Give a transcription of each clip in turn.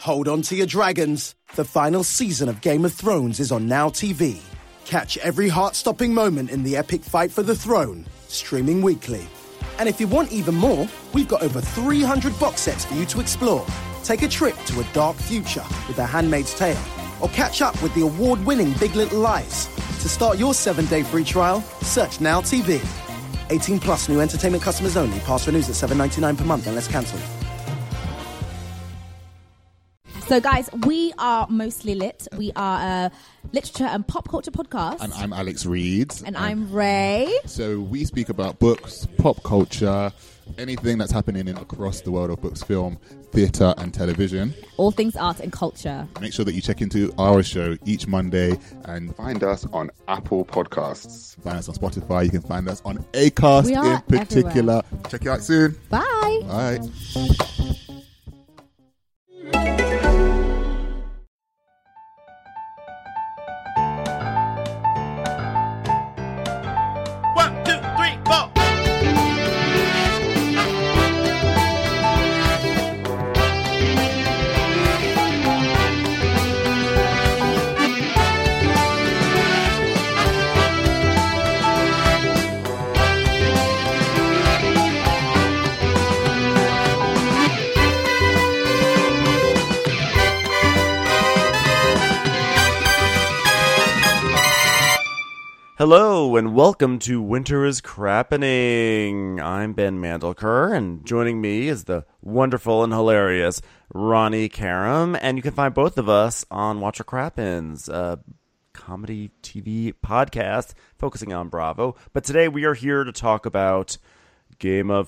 Hold on to your dragons. The final season of Game of Thrones is on Now TV. Catch every heart-stopping moment in the epic fight for the throne, streaming weekly. And if you want even more, we've got over 300 box sets for you to explore. Take a trip to a dark future with The Handmaid's Tale, or catch up with the award-winning Big Little Lies. To start your 7-day free trial, search Now TV. 18 plus new entertainment customers only. Pass renews at $7.99 per month unless cancelled. So, guys, we are Mostly Lit. We are a literature and pop culture podcast. And I'm Alex Reed. And I'm Ray. So we speak about books, pop culture, anything that's happening across the world of books, film, theatre and television. All things art and culture. Make sure that you check into our show each Monday and find us on Apple Podcasts. Find us on Spotify. You can find us on Acast in particular. Everywhere. Check you out soon. Bye. Bye. Hello and welcome to Winter is Crappening. I'm Ben Mandelker, and joining me is the wonderful and hilarious Ronnie Karam, and you can find both of us on Watch What Crappens, a comedy TV podcast focusing on Bravo. But today we are here to talk about Game of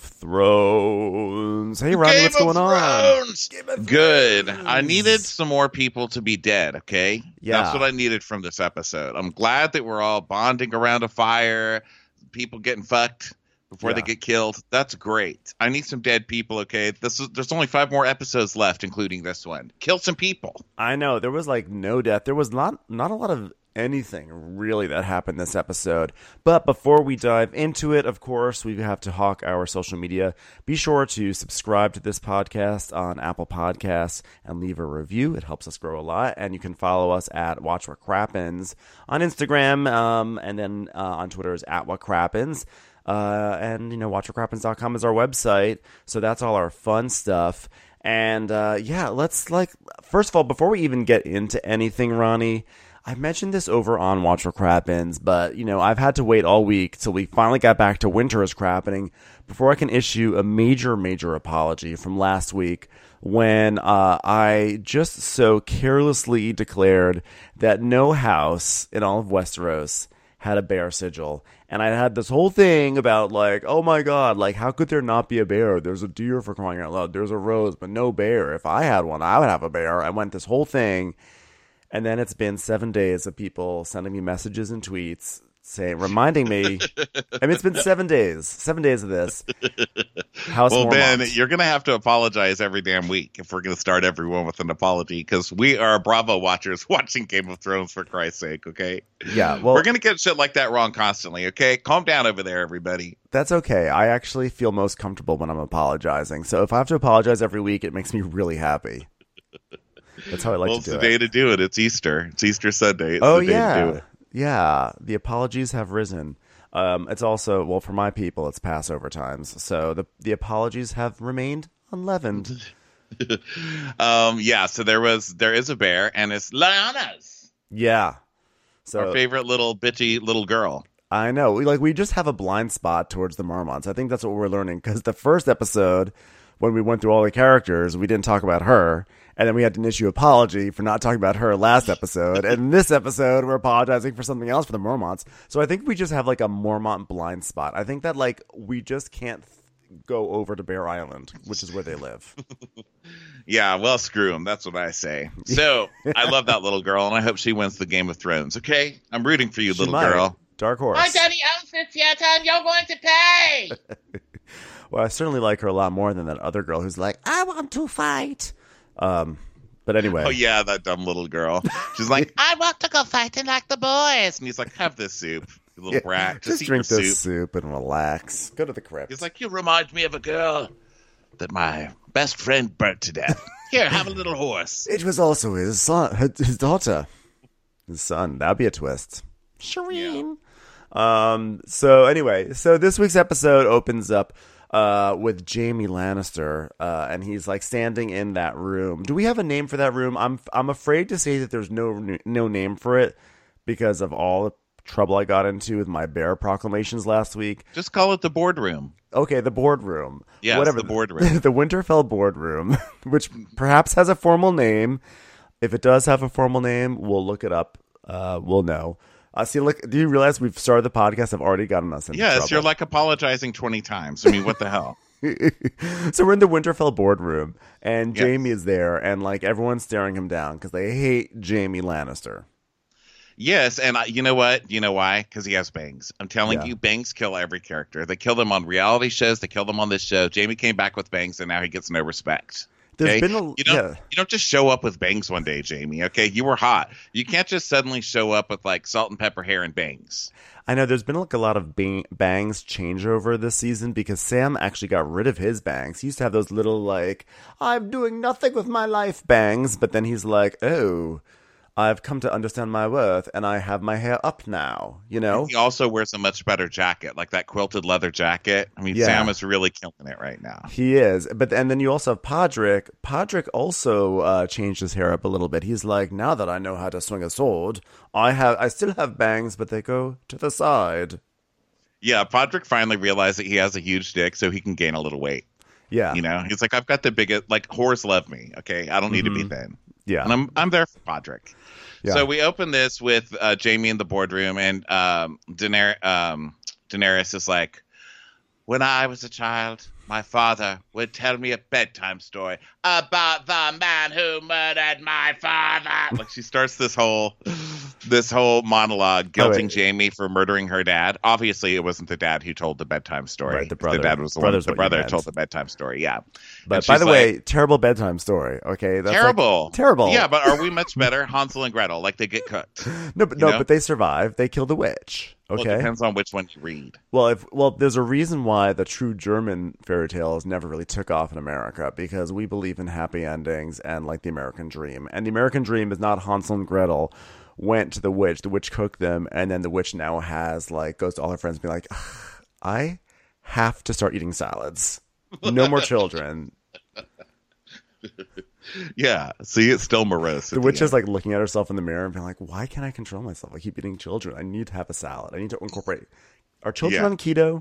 Thrones. Hey, Ronnie, what's going on? Good. I needed some more people to be dead, okay? Yeah. That's what I needed from this episode. I'm glad that we're all bonding around a fire, people getting fucked before they get killed. That's great. I need some dead people, okay? There's only 5 more episodes left, including this one. Kill some people. I know. There was like no death. There was not a lot of anything really that happened this episode. But before we dive into it, of course, we have to hawk our social media. Be sure to subscribe to this podcast on Apple Podcasts and leave a review. It helps us grow a lot. And you can follow us at Watch What Crappens on Instagram, and then on Twitter is at What Crappens. And, watchwhatcrappens.com is our website. So that's all our fun stuff. And, let's first of all, before we even get into anything, Ronnie, I mentioned this over on Watch What Crappens, but, I've had to wait all week till we finally got back to Winter is Crappening before I can issue a major, major apology from last week when I just so carelessly declared that no house in all of Westeros had a bear sigil. And I had this whole thing about, oh my God, how could there not be a bear? There's a deer, for crying out loud. There's a rose, but no bear. If I had one, I would have a bear. I went this whole thing. And then it's been 7 days of people sending me messages and tweets reminding me. It's been 7 days. 7 days of this. Well, Ben, you're going to have to apologize every damn week if we're going to start everyone with an apology, because we are Bravo watchers watching Game of Thrones, for Christ's sake, okay? Yeah, well, we're going to get shit like that wrong constantly, okay? Calm down over there, everybody. That's okay. I actually feel most comfortable when I'm apologizing. So if I have to apologize every week, it makes me really happy. That's how I like to do it. It's the day to do it. It's Easter. It's Easter Sunday. It's the day to do it. Yeah. The apologies have risen. It's also, for my people, it's Passover times. So the apologies have remained unleavened. So there is a bear, and it's Lyanna's. Yeah. So our favorite little bitchy little girl. I know. We just have a blind spot towards the Mormonts. I think that's what we're learning, because the first episode, when we went through all the characters, we didn't talk about her. And then we had to issue an apology for not talking about her last episode. And in this episode, we're apologizing for something else for the Mormonts. So I think we just have a Mormont blind spot. I think that we just can't go over to Bear Island, which is where they live. Yeah, well, screw them. That's what I say. So I love that little girl, and I hope she wins the Game of Thrones. Okay? I'm rooting for you, she little might. Girl. Dark horse. My daddy owns this yet, and you're going to pay. Well, I certainly like her a lot more than that other girl who's like, I want to fight. But anyway. Oh, yeah, that dumb little girl. She's like, I want to go fighting like the boys. And he's like, have this soup, you little brat. Just drink this soup and relax. Go to the crypt. He's like, you remind me of a girl that my best friend burnt to death. Here, have a little horse. It was also his son, his daughter, his son. That'd be a twist. Shireen. Yeah. So anyway, so this week's episode opens up with Jaime Lannister, and he's like standing in that room. Do we have a name for that room? I'm afraid to say that there's no name for it because of all the trouble I got into with my bear proclamations last week. Just call it the boardroom. Okay, the boardroom. Yeah, whatever. The boardroom. The Winterfell boardroom, which perhaps has a formal name. If it does have a formal name, we'll look it up. We'll know. See, look, do you realize we've started the podcast? I've already gotten us into trouble. You're like apologizing 20 times. I mean, what the hell? So we're in the Winterfell boardroom, and Jaime is there, and like everyone's staring him down because they hate Jaime Lannister. Yes, and you know what? You know why? Because he has bangs. I'm telling you, bangs kill every character. They kill them on reality shows. They kill them on this show. Jaime came back with bangs, and now he gets no respect. There's been you don't just show up with bangs one day, Jaime. Okay, you were hot. You can't just suddenly show up with like salt and pepper hair and bangs. I know there's been like a lot of bangs changeover this season because Sam actually got rid of his bangs. He used to have those little like I'm doing nothing with my life bangs, but then he's like, oh, I've come to understand my worth, and I have my hair up now, you know? And he also wears a much better jacket, like that quilted leather jacket. I mean, Sam is really killing it right now. He is. And then you also have Podrick. Podrick also changed his hair up a little bit. He's like, now that I know how to swing a sword, I still have bangs, but they go to the side. Yeah, Podrick finally realized that he has a huge dick, so he can gain a little weight. Yeah. You know, he's like, I've got the biggest, like, whores love me, okay? I don't need to be thin. Yeah. And I'm there for Podrick. Yeah. So we open this with Jaime in the boardroom, and Daenerys is like, when I was a child, my father would tell me a bedtime story about the man who murdered my father. Like she starts this whole monologue guilting Jaime for murdering her dad. Obviously, it wasn't the dad who told the bedtime story. Right, the brother. The dad was the one. The brother told the bedtime story. Yeah. But by the way, terrible bedtime story. Okay, that's terrible. Like, terrible. Yeah, but are we much better? Hansel and Gretel, like they get cooked. But they survive. They kill the witch. Okay. Well, it depends on which one you read. Well, there's a reason why the true German fairy tales never really took off in America, because we believe in happy endings and like the American dream. And the American dream is not Hansel and Gretel went to the witch cooked them, and then the witch now goes to all her friends and be like, I have to start eating salads. No more children. Yeah, see, it's still morose. The witch is like looking at herself in the mirror and being like, why can't I control myself? I keep eating children. I need to have a salad. I need to incorporate. Are children on keto?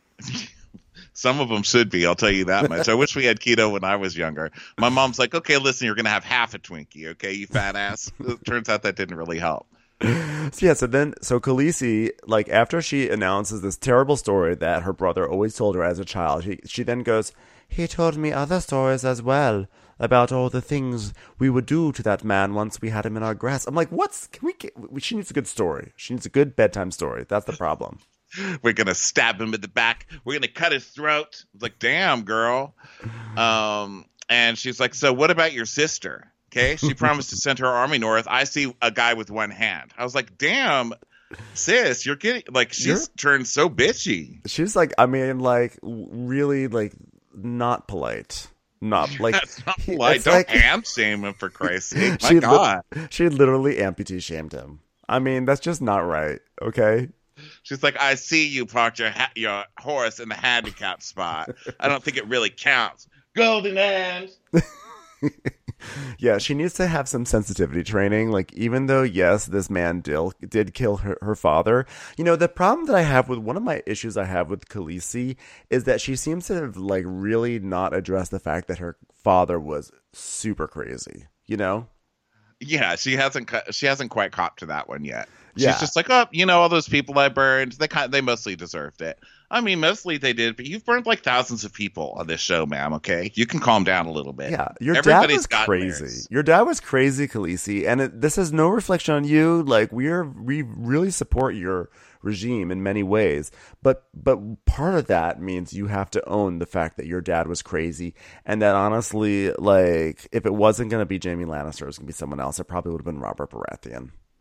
Some of them should be, I'll tell you that much. I wish we had keto when I was younger. My mom's like, okay, listen, you're going to have half a Twinkie, okay, you fat ass. It turns out that didn't really help. So Khaleesi, like after she announces this terrible story that her brother always told her as a child, she then goes, he told me other stories as well about all the things we would do to that man once we had him in our grasp. I'm like, she needs a good story. She needs a good bedtime story. That's the problem. We're going to stab him in the back. We're going to cut his throat. It's like, damn, girl. And she's like, so what about your sister? Okay. She promised to send her army north. I see a guy with one hand. I was like, damn, sis, you're getting like, she's turned so bitchy. She's like, I mean, like really like not polite. Not like that's not polite. Don't amp shame him for Christ's sake. My God. She literally amputee shamed him. I mean, that's just not right. Okay. She's like, I see you parked your horse in the handicap spot. I don't think it really counts. Golden hands. Yeah, she needs to have some sensitivity training. Like, even though, yes, this man did kill her father. You know, the problem that I have with one of my issues I have with Khaleesi is that she seems to have, like, really not addressed the fact that her father was super crazy, you know? Yeah, she hasn't quite copped to that one yet. She's just like, oh, you know, all those people I burned, they mostly deserved it. I mean, mostly they did, but you've burned like thousands of people on this show, ma'am, okay? You can calm down a little bit. Yeah, your dad was crazy. Your dad was crazy, Khaleesi, and this is no reflection on you. Like, we really support your regime in many ways, but part of that means you have to own the fact that your dad was crazy, and that honestly, like, if it wasn't going to be Jaime Lannister, it was going to be someone else. It probably would have been Robert Baratheon.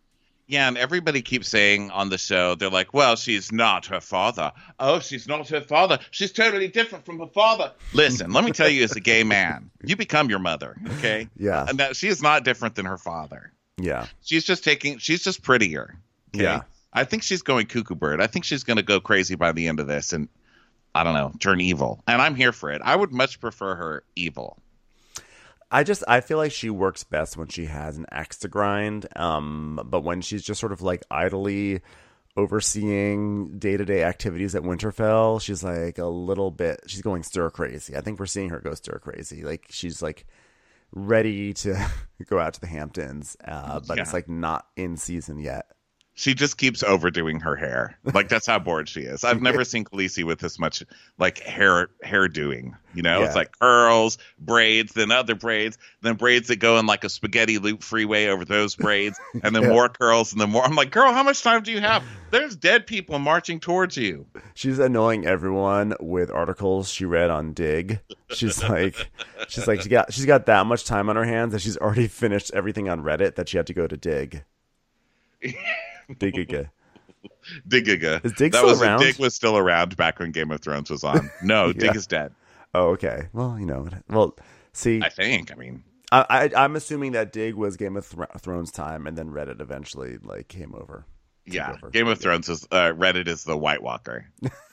Yeah, and everybody keeps saying on the show, they're like, well, she's not her father. Oh, she's not her father. She's totally different from her father. Listen, let me tell you, as a gay man, you become your mother, okay? Yeah. And that she is not different than her father. Yeah. She's just prettier. Okay? Yeah. I think she's going cuckoo bird. I think she's going to go crazy by the end of this and, I don't know, turn evil. And I'm here for it. I would much prefer her evil. I feel like she works best when she has an axe to grind. But when she's just sort of like idly overseeing day-to-day activities at Winterfell, she's like she's going stir crazy. I think we're seeing her go stir crazy. Like she's like ready to go out to the Hamptons, but it's like not in season yet. She just keeps overdoing her hair. Like, that's how bored she is. I've never seen Khaleesi with this much, like, hair doing. You know, It's like curls, braids, then other braids, then braids that go in like a spaghetti loop freeway over those braids, and then more curls, and then more. I'm like, girl, how much time do you have? There's dead people marching towards you. She's annoying everyone with articles she read on Dig. She's got that much time on her hands that she's already finished everything on Reddit that she had to go to Dig. Digiga. Is Dig still around? Dig was still around back when Game of Thrones was on. No, Dig is dead. Oh, okay. Well, you know. Well, see. I mean. I'm assuming that Dig was Game of Thrones time, and then Reddit eventually like came over. Yeah, Game of Thrones is Reddit is the White Walker.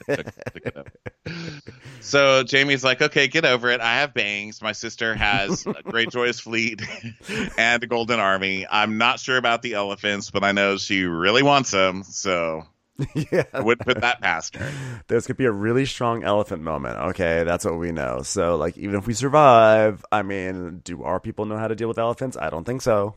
So Jamie's like, okay, get over it. I have bangs. My sister has a Greyjoy's fleet and a golden army. I'm not sure about the elephants, but I know she really wants them. So yeah, I wouldn't put that past her. There's going to be a really strong elephant moment. Okay, that's what we know. So like, even if we survive, I mean, do our people know how to deal with elephants? I don't think so.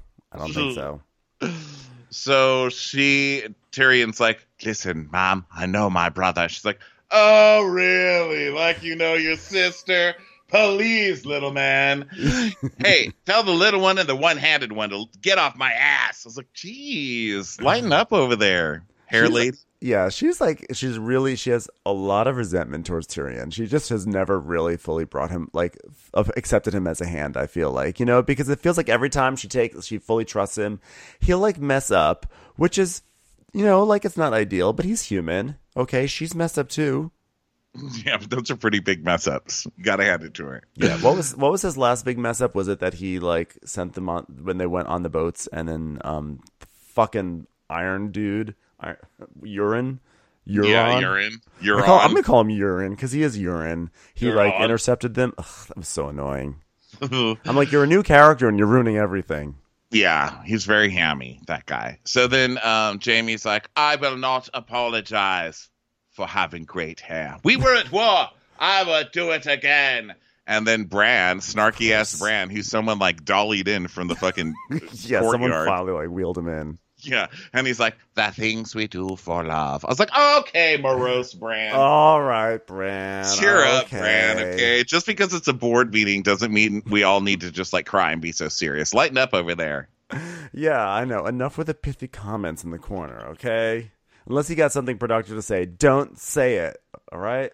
So Tyrion's like, listen, Mom, I know my brother. She's like, oh, really? Like, you know your sister? Please, little man. Hey, tell the little one and the one-handed one to get off my ass. I was like, geez, lighten up over there, hair lady. Yeah, she has a lot of resentment towards Tyrion. She just has never really fully brought him, accepted him as a hand, I feel like, you know, because it feels like every time she fully trusts him, he'll like mess up, which is, you know, like it's not ideal, but he's human. Okay, she's messed up too. Yeah, but those are pretty big mess ups. You gotta hand it to her. Yeah, what was his last big mess up? Was it that he like sent them on when they went on the boats and then fucking Iron Dude? Urine. Yeah, urine. I'm gonna call him Urine because he is urine. He intercepted them. Ugh, that was so annoying. I'm like, you're a new character and you're ruining everything. Yeah, he's very hammy, that guy. So then Jamie's like, I will not apologize for having great hair. We were at war. I will do it again. And then Bran, snarky ass Bran, who's someone like dollied in from the fucking courtyard. Someone finally like wheeled him in. Yeah, and he's like, the things we do for love. I was like, okay, morose Bran. All right, Bran. Cheer up, Bran, okay? Just because it's a board meeting doesn't mean we all need to just, like, cry and be so serious. Lighten up over there. Yeah, I know. Enough with the pithy comments in the corner, okay? Unless you got something productive to say, don't say it, all right?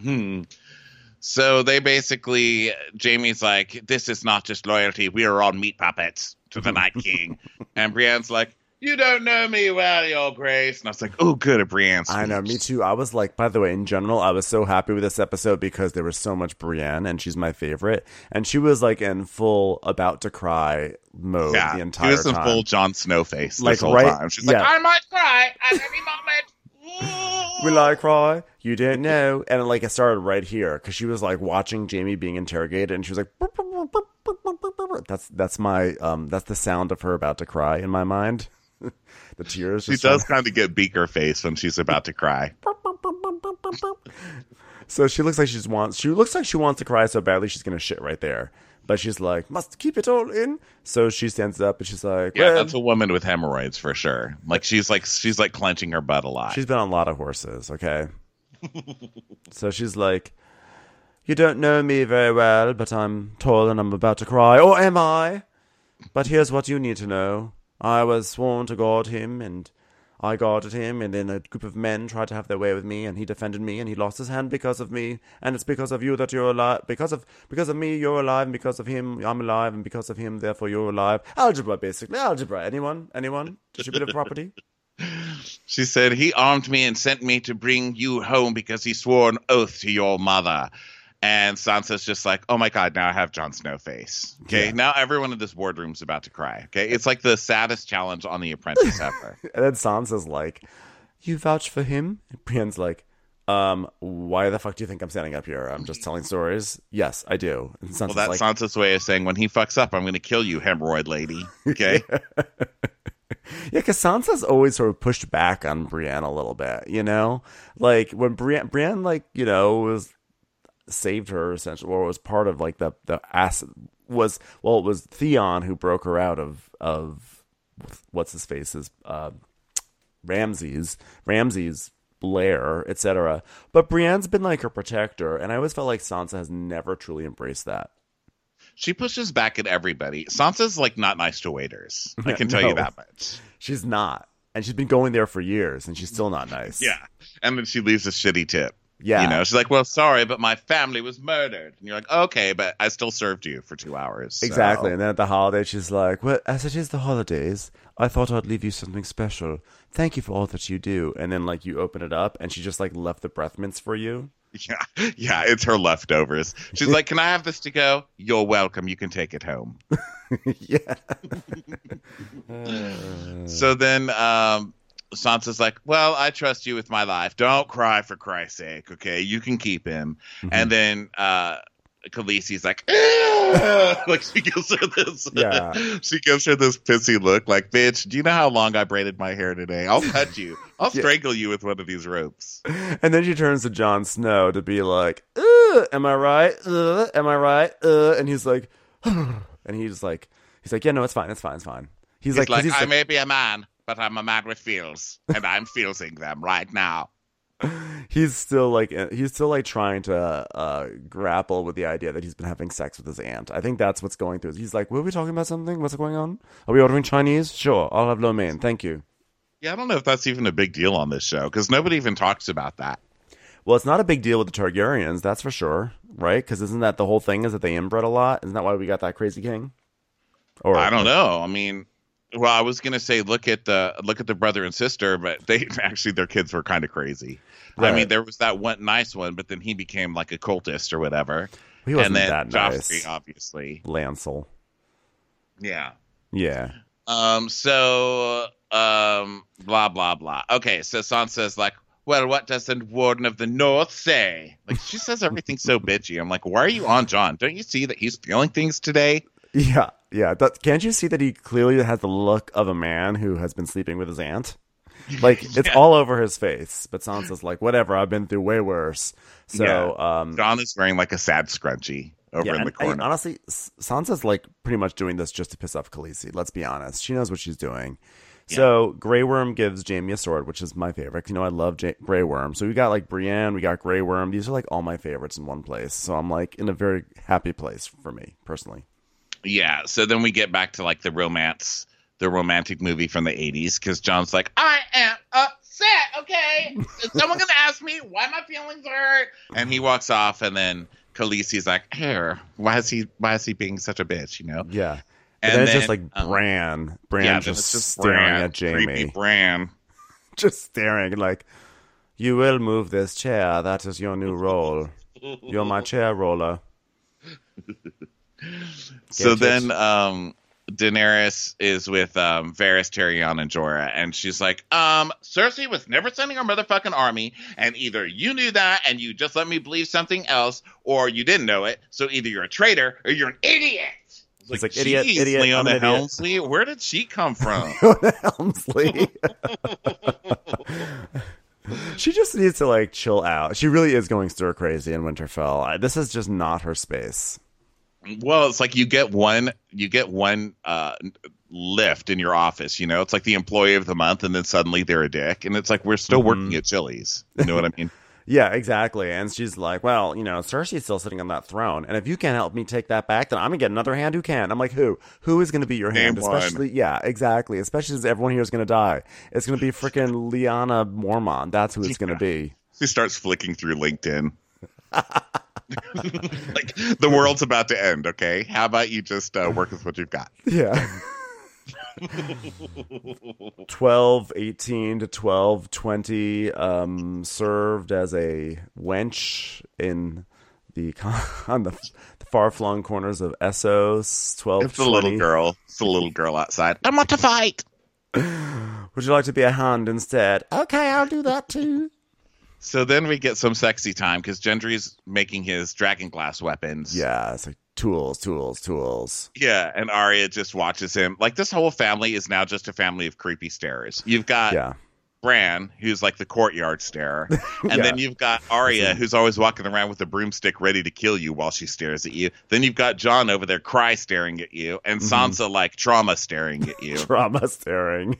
So they basically, Jamie's like, this is not just loyalty. We are all meat puppets to the Night King. And Brienne's like, you don't know me well, Your Grace. And I was like, oh, good, a Brienne speech. I know, me too. I was like, by the way, in general, I was so happy with this episode because there was so much Brienne, and she's my favorite. And she was like in full about to cry mode the entire time. She was in full Jon Snow face this whole time. She's like, I might cry at any moment. Will I cry? You don't know. And like it started right here because she was like watching Jamie being interrogated, and she was like, that's the sound of her about to cry in my mind. The tears. She does kind of get beaker face when she's about to cry. So she looks like she wants to cry so badly she's gonna shit right there. But she's like, must keep it all in. So she stands up and she's like, yeah, that's a woman with hemorrhoids for sure. Like she's like clenching her butt a lot. She's been on a lot of horses, okay? So she's like, you don't know me very well, but I'm tall and I'm about to cry. Or am I? But here's what you need to know. I was sworn to guard him, and I guarded him, and then a group of men tried to have their way with me, and he defended me, and he lost his hand because of me, and it's because of you that you're alive. Because of me, you're alive, and because of him, I'm alive, and because of him, therefore you're alive. Algebra, basically. Algebra. Anyone? Distributive property? She said, he armed me and sent me to bring you home because he swore an oath to your mother. And Sansa's just like, oh my God, now I have Jon Snow face. Okay, now everyone in this boardroom's about to cry. Okay, it's like the saddest challenge on The Apprentice ever. And then Sansa's like, you vouch for him? And Brienne's like, why the fuck do you think I'm standing up here? I'm just telling stories. Yes, I do. And Sansa's well, that's Sansa's way of saying, when he fucks up, I'm going to kill you, hemorrhoid lady. Okay? Yeah, because Sansa's always sort of pushed back on Brienne a little bit, you know? Like, when Brienne like, you know, was saved her, essentially, or was part of, like, the acid, it was Theon who broke her out of what's-his-face's, Ramsay's lair, etc. But Brienne's been, like, her protector, and I always felt like Sansa has never truly embraced that. She pushes back at everybody. Sansa's like not nice to waiters. I can tell you that much. She's not. And she's been going there for years and she's still not nice. Yeah. And then she leaves a shitty tip. Yeah. You know, she's like, well, sorry, but my family was murdered. And you're like, okay, but I still served you for 2 hours. So. Exactly. And then at the holidays, she's like, well, as it is the holidays, I thought I'd leave you something special. Thank you for all that you do. And then, like, you open it up and she just, like, left the breath mints for you. Yeah, it's her leftovers. She's like, can I have this to go? You're welcome. You can take it home. Yeah. So then Sansa's like, well, I trust you with my life. Don't cry, for Christ's sake, okay? You can keep him. Mm-hmm. And then Khaleesi's like, like she gives her this pissy look like, bitch, do you know how long I braided my hair today? I'll cut you. I'll strangle you with one of these ropes. And then she turns to Jon Snow to be like, am I right? Am I right? And he's like, and he's like, yeah, no, it's fine. He's like, I may be a man, but I'm a man with feels, and I'm feeling them right now. He's still like trying to grapple with the idea that he's been having sex with his aunt. I think that's what's going through. He's like, were we talking about something? What's going on? Are we ordering Chinese? Sure, I'll have lo mein. Thank you. Yeah, I don't know if that's even a big deal on this show because nobody even talks about that. Well, it's not a big deal with the Targaryens, that's for sure, right? Because isn't that the whole thing? Is that they inbred a lot? Isn't that why we got that crazy king? Or I don't know. I mean, well, I was gonna say look at the brother and sister, but they actually their kids were kind of crazy. Right. I mean, there was that one nice one, but then he became like a cultist or whatever. He wasn't and then that Joffrey, nice. Obviously, Lancel. Yeah. So, blah blah blah. Okay, so Sansa's like, well, what does the Warden of the North say? Like, she says everything so bitchy. I'm like, why are you on Jon? Don't you see that he's feeling things today? Yeah. Can't you see that he clearly has the look of a man who has been sleeping with his aunt? Like, it's all over his face. But Sansa's like, whatever, I've been through way worse. So, Jon is wearing like a sad scrunchie over in the corner. And honestly, Sansa's like pretty much doing this just to piss off Khaleesi. Let's be honest. She knows what she's doing. Yeah. So Grey Worm gives Jaime a sword, which is my favorite. You know, I love Grey Worm. So we got like Brienne, we got Grey Worm. These are like all my favorites in one place. So I'm like in a very happy place for me personally. Yeah. So then we get back to like the romantic movie from the 80s because Jon's like, I am upset. Okay, is someone gonna ask me why my feelings hurt? And he walks off, and then Khaleesi's like, "Here, why is he being such a bitch?" You know? Yeah. And then it's just like Bran just staring at Jaime. Creepy Bran. Just staring like, you will move this chair. That is your new role. You're my chair roller. So then Daenerys is with Varys, Tyrion, and Jorah, and she's like, Cersei was never sending her motherfucking army, and either you knew that and you just let me believe something else, or you didn't know it, so either you're a traitor or you're an idiot. It's like idiot, Leona Helmsley. Where did she come from? Leona Helmsley. She just needs to like chill out. She really is going stir crazy in Winterfell. This is just not her space. Well, it's like you get one lift in your office. You know, it's like the employee of the month, and then suddenly they're a dick, and it's like we're still working at Chili's. You know what I mean? Yeah, exactly. And she's like, well, Cersei's still sitting on that throne. And if you can't help me take that back, then I'm going to get another hand who can. I'm like, who? Who is going to be your hand? Especially, yeah, exactly. Especially as everyone here is going to die. It's going to be freaking Lyanna Mormont. That's who it's going to be. She starts flicking through LinkedIn. Like, the world's about to end, okay? How about you just work with what you've got? Yeah. 1218 to 1220 served as a wench in on the far-flung corners of Essos. 1220. It's the little girl. It's the little girl outside. I want to fight. Would you like to be a hand instead? Okay, I'll do that too. So then we get some sexy time because Gendry's making his dragonglass weapons. Yeah, it's like tools. Yeah, and Arya just watches him. Like, this whole family is now just a family of creepy starers. You've got Bran, who's like the courtyard starer. And then you've got Arya, who's always walking around with a broomstick ready to kill you while she stares at you. Then you've got Jon over there staring at you. And Sansa, like, trauma staring at you. Trauma staring.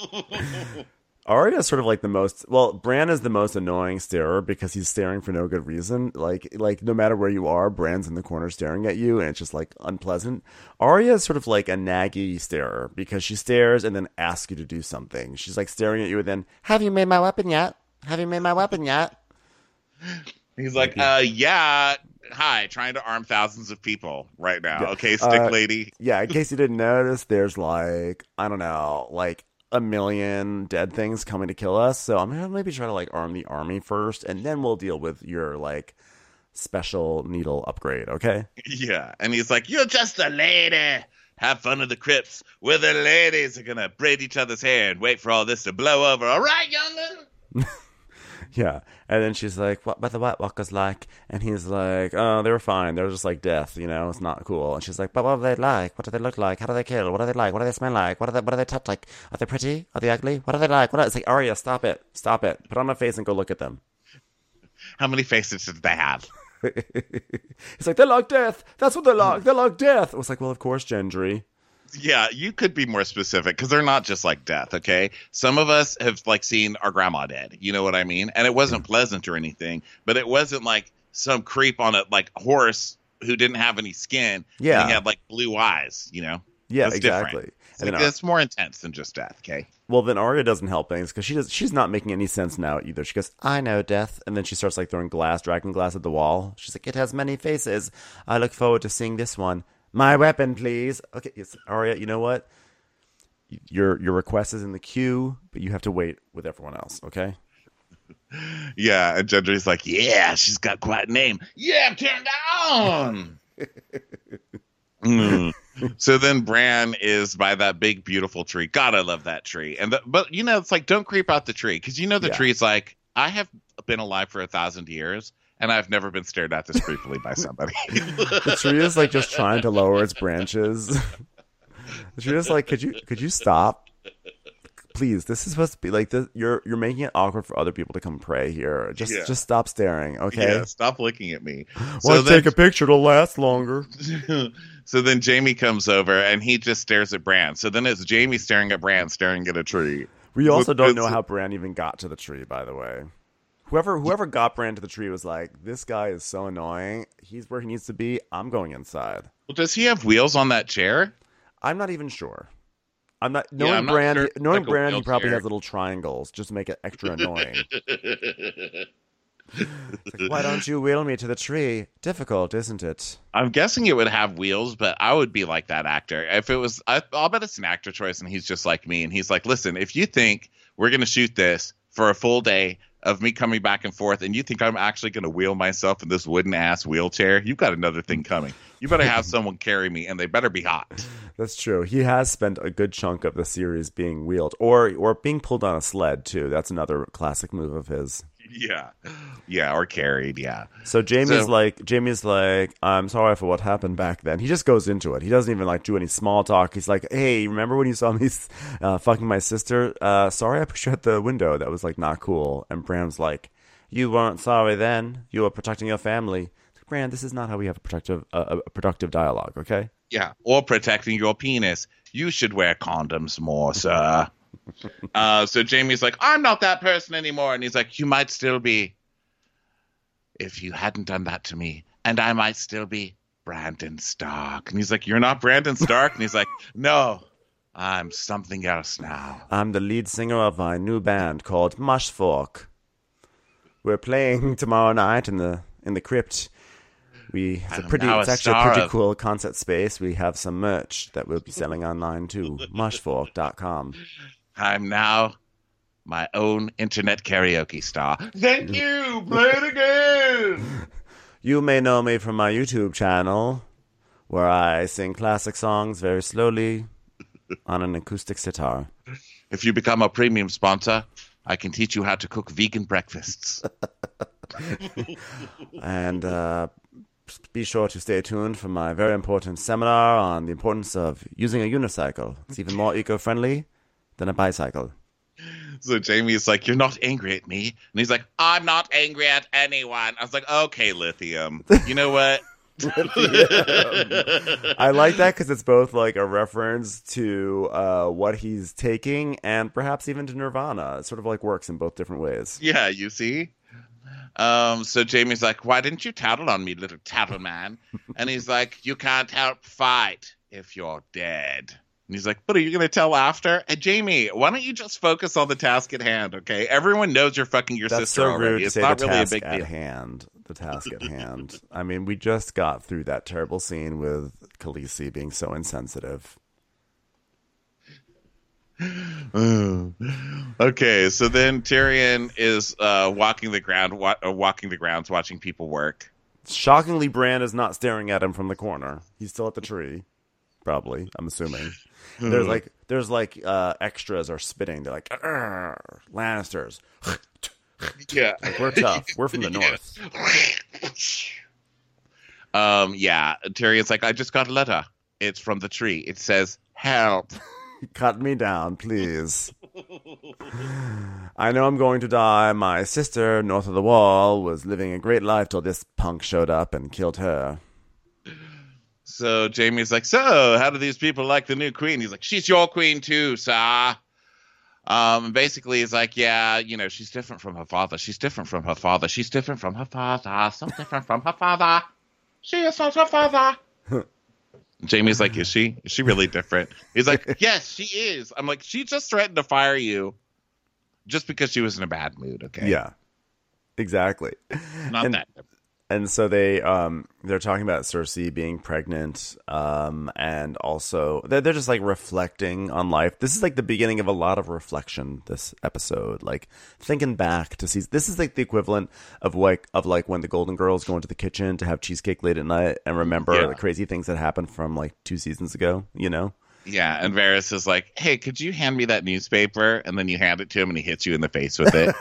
Arya is sort of like Bran is the most annoying starer because he's staring for no good reason. Like no matter where you are, Bran's in the corner staring at you, and it's just like unpleasant. Arya is sort of like a naggy starer because she stares and then asks you to do something. She's like staring at you and then, have you made my weapon yet? Have you made my weapon yet? He's like, yeah. Hi, trying to arm thousands of people right now. Yeah. Okay, stick lady. Yeah, in case you didn't notice, there's like, I don't know, like a million dead things coming to kill us. So I'm gonna maybe try to like arm the army first, and then we'll deal with your like special needle upgrade. Okay? Yeah, and he's like, "You're just a lady. Have fun in the crypts where the ladies are gonna braid each other's hair and wait for all this to blow over. All right, young'un." Yeah, and then she's like, "What were the White Walkers like?" And he's like, "Oh, they were fine. They were just like death, it's not cool." And she's like, "But what are they like? What do they look like? How do they kill? What are they like? What do they smell like? What do they touch like? Are they pretty? Are they ugly? What are they like? It's like, Arya, stop it. Put on a face and go look at them." How many faces did they have? He's like, "They're like death. That's what they're like. They're like death." I was like, "Well, of course, Gendry." Yeah, you could be more specific because they're not just like death, okay? Some of us have like seen our grandma dead, you know what I mean? And it wasn't pleasant or anything, but it wasn't like some creep on a like horse who didn't have any skin. Yeah, and he had like blue eyes, Yeah, that's exactly. It's more intense than just death, okay? Well, then Arya doesn't help things because she's not making any sense now either. She goes, "I know death," and then she starts like throwing dragon glass at the wall. She's like, "It has many faces. I look forward to seeing this one. My weapon, please." Okay, yes, Arya, you know what? Your request is in the queue, but you have to wait with everyone else, okay? Yeah, and Gendry's like, "Yeah, she's got quite a name. Yeah, turn down." So then Bran is by that big, beautiful tree. God, I love that tree. But it's like, don't creep out the tree because the tree's like, I have been alive for 1,000 years. And I've never been stared at this creepily by somebody. The tree is like just trying to lower its branches. The tree is like, could you stop? Please, this is supposed to be like this. You're making it awkward for other people to come pray here. Just stop staring, okay? Yeah, stop looking at me. Want to take a picture? It'll last longer. So then Jaime comes over and he just stares at Bran. So then it's Jaime staring at Bran, staring at a tree. We also don't know how Bran even got to the tree, by the way. Whoever got Bran to the tree was like, this guy is so annoying. He's where he needs to be. I'm going inside. Well, does he have wheels on that chair? I'm not even sure. Knowing Bran, like he probably has little triangles just to make it extra annoying. Like, why don't you wheel me to the tree? Difficult, isn't it? I'm guessing it would have wheels, but I would be like that actor. If it was, I'll bet it's an actor choice, and he's just like me. And he's like, listen, if you think we're going to shoot this for a full day of me coming back and forth, and you think I'm actually going to wheel myself in this wooden ass wheelchair, you've got another thing coming. You better have someone carry me, and they better be hot. That's true. He has spent a good chunk of the series being wheeled or being pulled on a sled too. That's another classic move of his. Yeah, or carried. Yeah. So Jaime's like, I'm sorry for what happened back then. He just goes into it. He doesn't even like do any small talk. He's like, hey, remember when you saw me fucking my sister? Sorry, I pushed you out the window. That was like not cool. And Bran's like, you weren't sorry then. You were protecting your family. Bran, this is not how we have a productive dialogue. Okay. Yeah, or protecting your penis. You should wear condoms more, sir. So Jaime's like, I'm not that person anymore. And he's like, you might still be. if you hadn't done that to me, and I might still be Brandon Stark. And he's like, you're not Brandon Stark? And he's like, no, I'm something else now. I'm the lead singer of my new band called Mushfork. We're playing tomorrow night in the crypt. It's actually a pretty cool concert space. We have some merch that we'll be selling online too. Mushfork.com. I'm now my own internet karaoke star. Thank you. Play it again. You may know me from my YouTube channel, where I sing classic songs very slowly on an acoustic sitar. If you become a premium sponsor, I can teach you how to cook vegan breakfasts. And be sure to stay tuned for my very important seminar on the importance of using a unicycle. It's even more eco-friendly than a bicycle. So Jamie's like, you're not angry at me. And he's like, I'm not angry at anyone. I was like, okay, Lithium. You know what? I like that because it's both like a reference to what he's taking and perhaps even to Nirvana. It sort of like works in both different ways. Yeah, you see? So Jamie's like, why didn't you tattle on me, little tattle man? And he's like, you can't help fight if you're dead. And he's like, but are you going to tell after? And Jamie, why don't you just focus on the task at hand, okay? Everyone knows you're fucking your sister already. It's not really a big deal. The task at hand. I mean, we just got through that terrible scene with Khaleesi being so insensitive. Okay, so then Tyrion is walking the grounds, watching people work. Shockingly, Bran is not staring at him from the corner. He's still at the tree. Probably, I'm assuming. There's like extras are spitting. They're like, Lannisters. Yeah, like, we're tough. We're from the north. Yeah. Tyrion's like, I just got a letter. It's from the tree. It says, help. Cut me down, please. I know I'm going to die. My sister, north of the wall, was living a great life till this punk showed up and killed her. So Jamie's like, so how do these people like the new queen? He's like, she's your queen too, sir. Basically he's like, yeah, you know, she's different from her father. She's different from her father. She's different from her father. So different from her father. She is not her father. Jamie's like, is she? Is she really different? He's like, yes, she is. I'm like, she just threatened to fire you just because she was in a bad mood, okay? Yeah, exactly. Not that different. And so they're talking about Cersei being pregnant, and also they're just like reflecting on life. This is like the beginning of a lot of reflection. This episode, like thinking back to see, this is like the equivalent of like when the Golden Girls go into the kitchen to have cheesecake late at night and remember the crazy things that happened from like 2 seasons ago. You know? Yeah. And Varys is like, "Hey, could you hand me that newspaper?" And then you hand it to him, and he hits you in the face with it.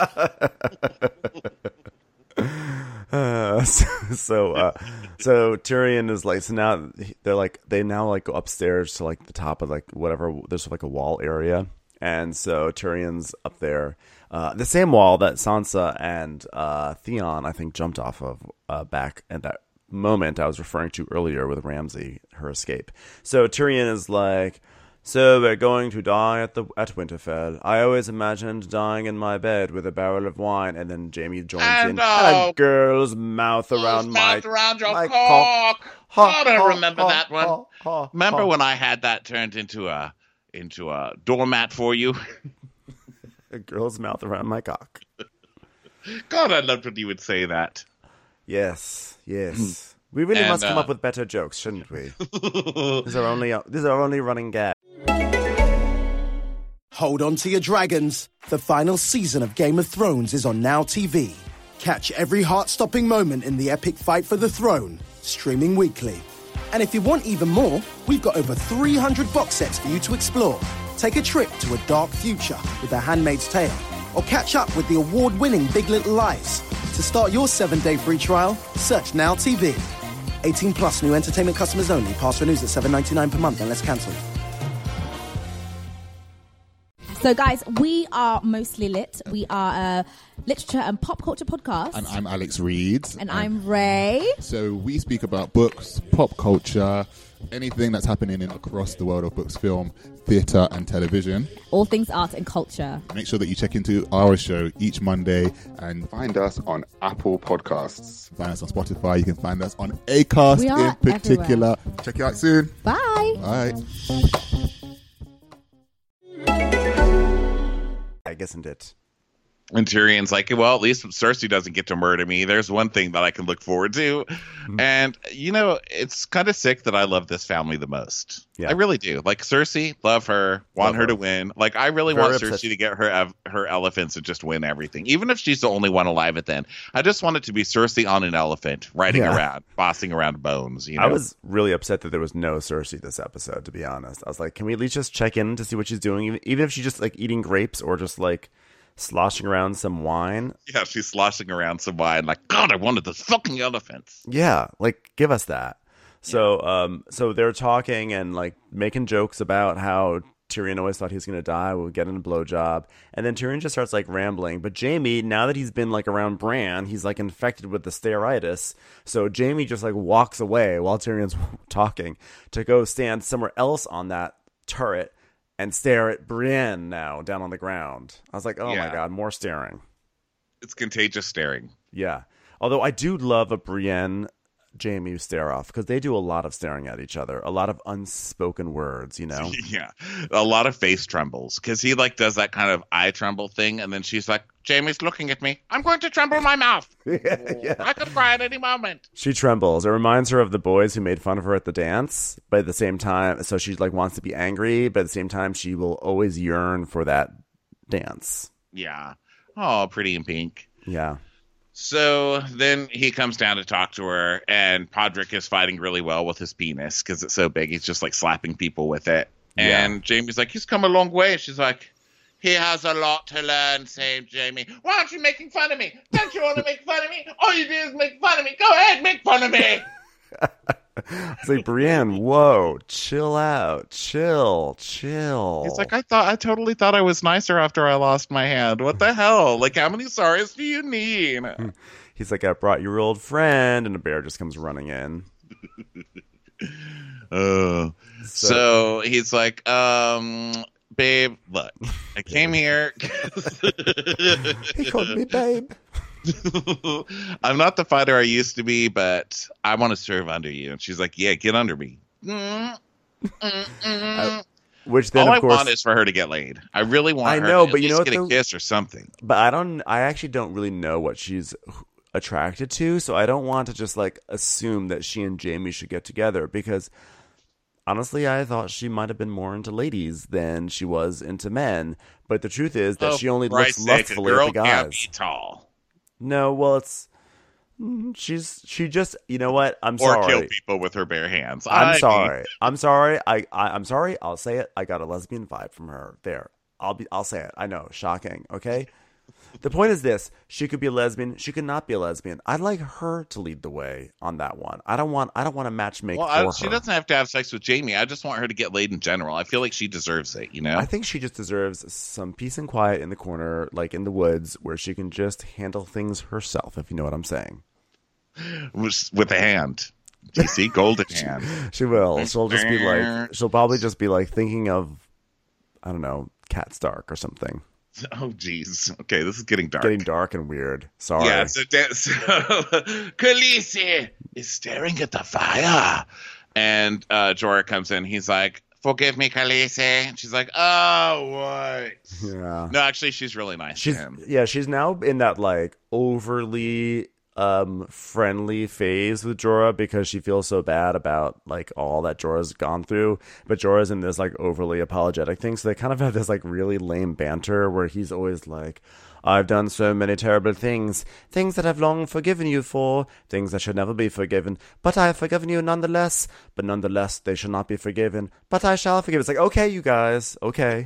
So Tyrion is like, so now they go upstairs to like the top of like whatever, there's like a wall area, and so Tyrion's up there, the same wall that Sansa and Theon I think jumped off of back at that moment I was referring to earlier with Ramsay, her escape. So Tyrion is like, so we're going to die at Winterfell. I always imagined dying in my bed with a barrel of wine, and then Jamie joins in. And a girl's mouth around my your cock. I don't remember that one. Remember when I had that turned into a doormat for you? A girl's mouth around my cock. God, I loved when you would say that. Yes. We really must come up with better jokes, shouldn't we? These are only running gags. Hold on to your dragons. The final season of Game of Thrones is on Now TV. Catch every heart-stopping moment in the epic fight for the throne, streaming weekly. And if you want even more, we've got over 300 box sets for you to explore. Take a trip to a dark future with The Handmaid's Tale, or catch up with the award-winning Big Little Lies. To start your 7-day free trial, search Now TV. 18 plus new entertainment customers only. Pass renews at $7.99 per month unless cancelled. So, guys, we are Mostly Lit. We are a literature and pop culture podcast. And I'm Alex Reed. And I'm Ray. So we speak about books, pop culture, anything that's happening across the world of books, film, theatre and television. All things art and culture. Make sure that you check into our show each Monday and find us on Apple Podcasts. Find us on Spotify. You can find us on Acast in particular. Everywhere. Check you out soon. Bye. Bye. I guess isn't it? And Tyrion's like, well, at least Cersei doesn't get to murder me. There's one thing that I can look forward to. And, it's kind of sick that I love this family the most. Yeah. I really do. Like, Cersei, love her, want her to win. Like, I really want Cersei to get her elephants and just win everything. Even if she's the only one alive at the end. I just want it to be Cersei on an elephant, riding around, bossing around bones. I was really upset that there was no Cersei this episode, to be honest. I was like, can we at least just check in to see what she's doing? Even if she's just, like, eating grapes or just, like, sloshing around some wine. Yeah, she's sloshing around some wine. Like, God, I wanted those fucking elephants. Yeah, like, give us that. So, so they're talking and like making jokes about how Tyrion always thought he was going to die. We'll get in a blowjob, and then Tyrion just starts like rambling. But Jaime, now that he's been like around Bran, he's like infected with the stearitis. So Jaime just like walks away while Tyrion's talking to go stand somewhere else on that turret and stare at Brienne now down on the ground. I was like, oh my God, more staring. It's contagious staring. Yeah. Although I do love a Brienne Jaime stare off because they do a lot of staring at each other, a lot of unspoken words, Yeah, a lot of face trembles because he like does that kind of eye tremble thing, and then she's like, Jaime's looking at me, I'm going to tremble my mouth. Yeah. I could cry at any moment. She trembles. It reminds her of the boys who made fun of her at the dance, but at the same time, so she like wants to be angry, but at the same time she will always yearn for that dance. Yeah. Oh, Pretty in Pink. Yeah. So then he comes down to talk to her, and Podrick is fighting really well with his penis because it's so big. He's just like slapping people with it. And Jaime's like, he's come a long way. She's like, he has a lot to learn, same Jaime. Why aren't you making fun of me? Don't you want to make fun of me? All you do is make fun of me. Go ahead, make fun of me. It's like, Brienne, whoa, chill out, chill. He's like, I totally thought I was nicer after I lost my hand. What the hell? Like, how many sorries do you need? He's like, I brought your old friend, and a bear just comes running in. So he's like, babe, look, I came here. He called me babe. I'm not the fighter I used to be, but I want to serve under you. And she's like, yeah, get under me. Which then, all of course, I want is for her to get laid. I really want her to at least get a kiss or something. But I actually don't really know what she's attracted to, so I don't want to just like assume that she and Jaime should get together, because honestly, I thought she might have been more into ladies than she was into men. But the truth is that she only looks lustfully at the guys. Can't be tall. No, well, she just, you know what? I'm sorry. Or kill people with her bare hands. I'm sorry. I'm sorry. I'll say it. I got a lesbian vibe from her. There. I'll say it. I know. Shocking. Okay. The point is this: she could be a lesbian. She could not be a lesbian. I'd like her to lead the way on that one. I don't want to matchmake for her. She doesn't have to have sex with Jaime. I just want her to get laid in general. I feel like she deserves it. I think she just deserves some peace and quiet in the corner, like in the woods, where she can just handle things herself. If you know what I'm saying. With a hand. DC golden hand. She will. She'll probably just be like thinking of, I don't know, Cat Stark or something. Oh, geez. Okay, this is getting dark. Getting dark and weird. Sorry. Yeah, so Khaleesi is staring at the fire. And Jorah comes in. He's like, forgive me, Khaleesi. And she's like, oh, what? Yeah. No, actually, she's really nice to him. Yeah, she's now in that, like, overly friendly phase with Jorah because she feels so bad about like all that Jorah's gone through, but Jorah's in this like overly apologetic thing, so they kind of have this like really lame banter where he's always like, I've done so many terrible things that I've long forgiven you for, things that should never be forgiven, but I have forgiven you nonetheless, but nonetheless they shall not be forgiven, but I shall forgive. It's like, okay, you guys, okay.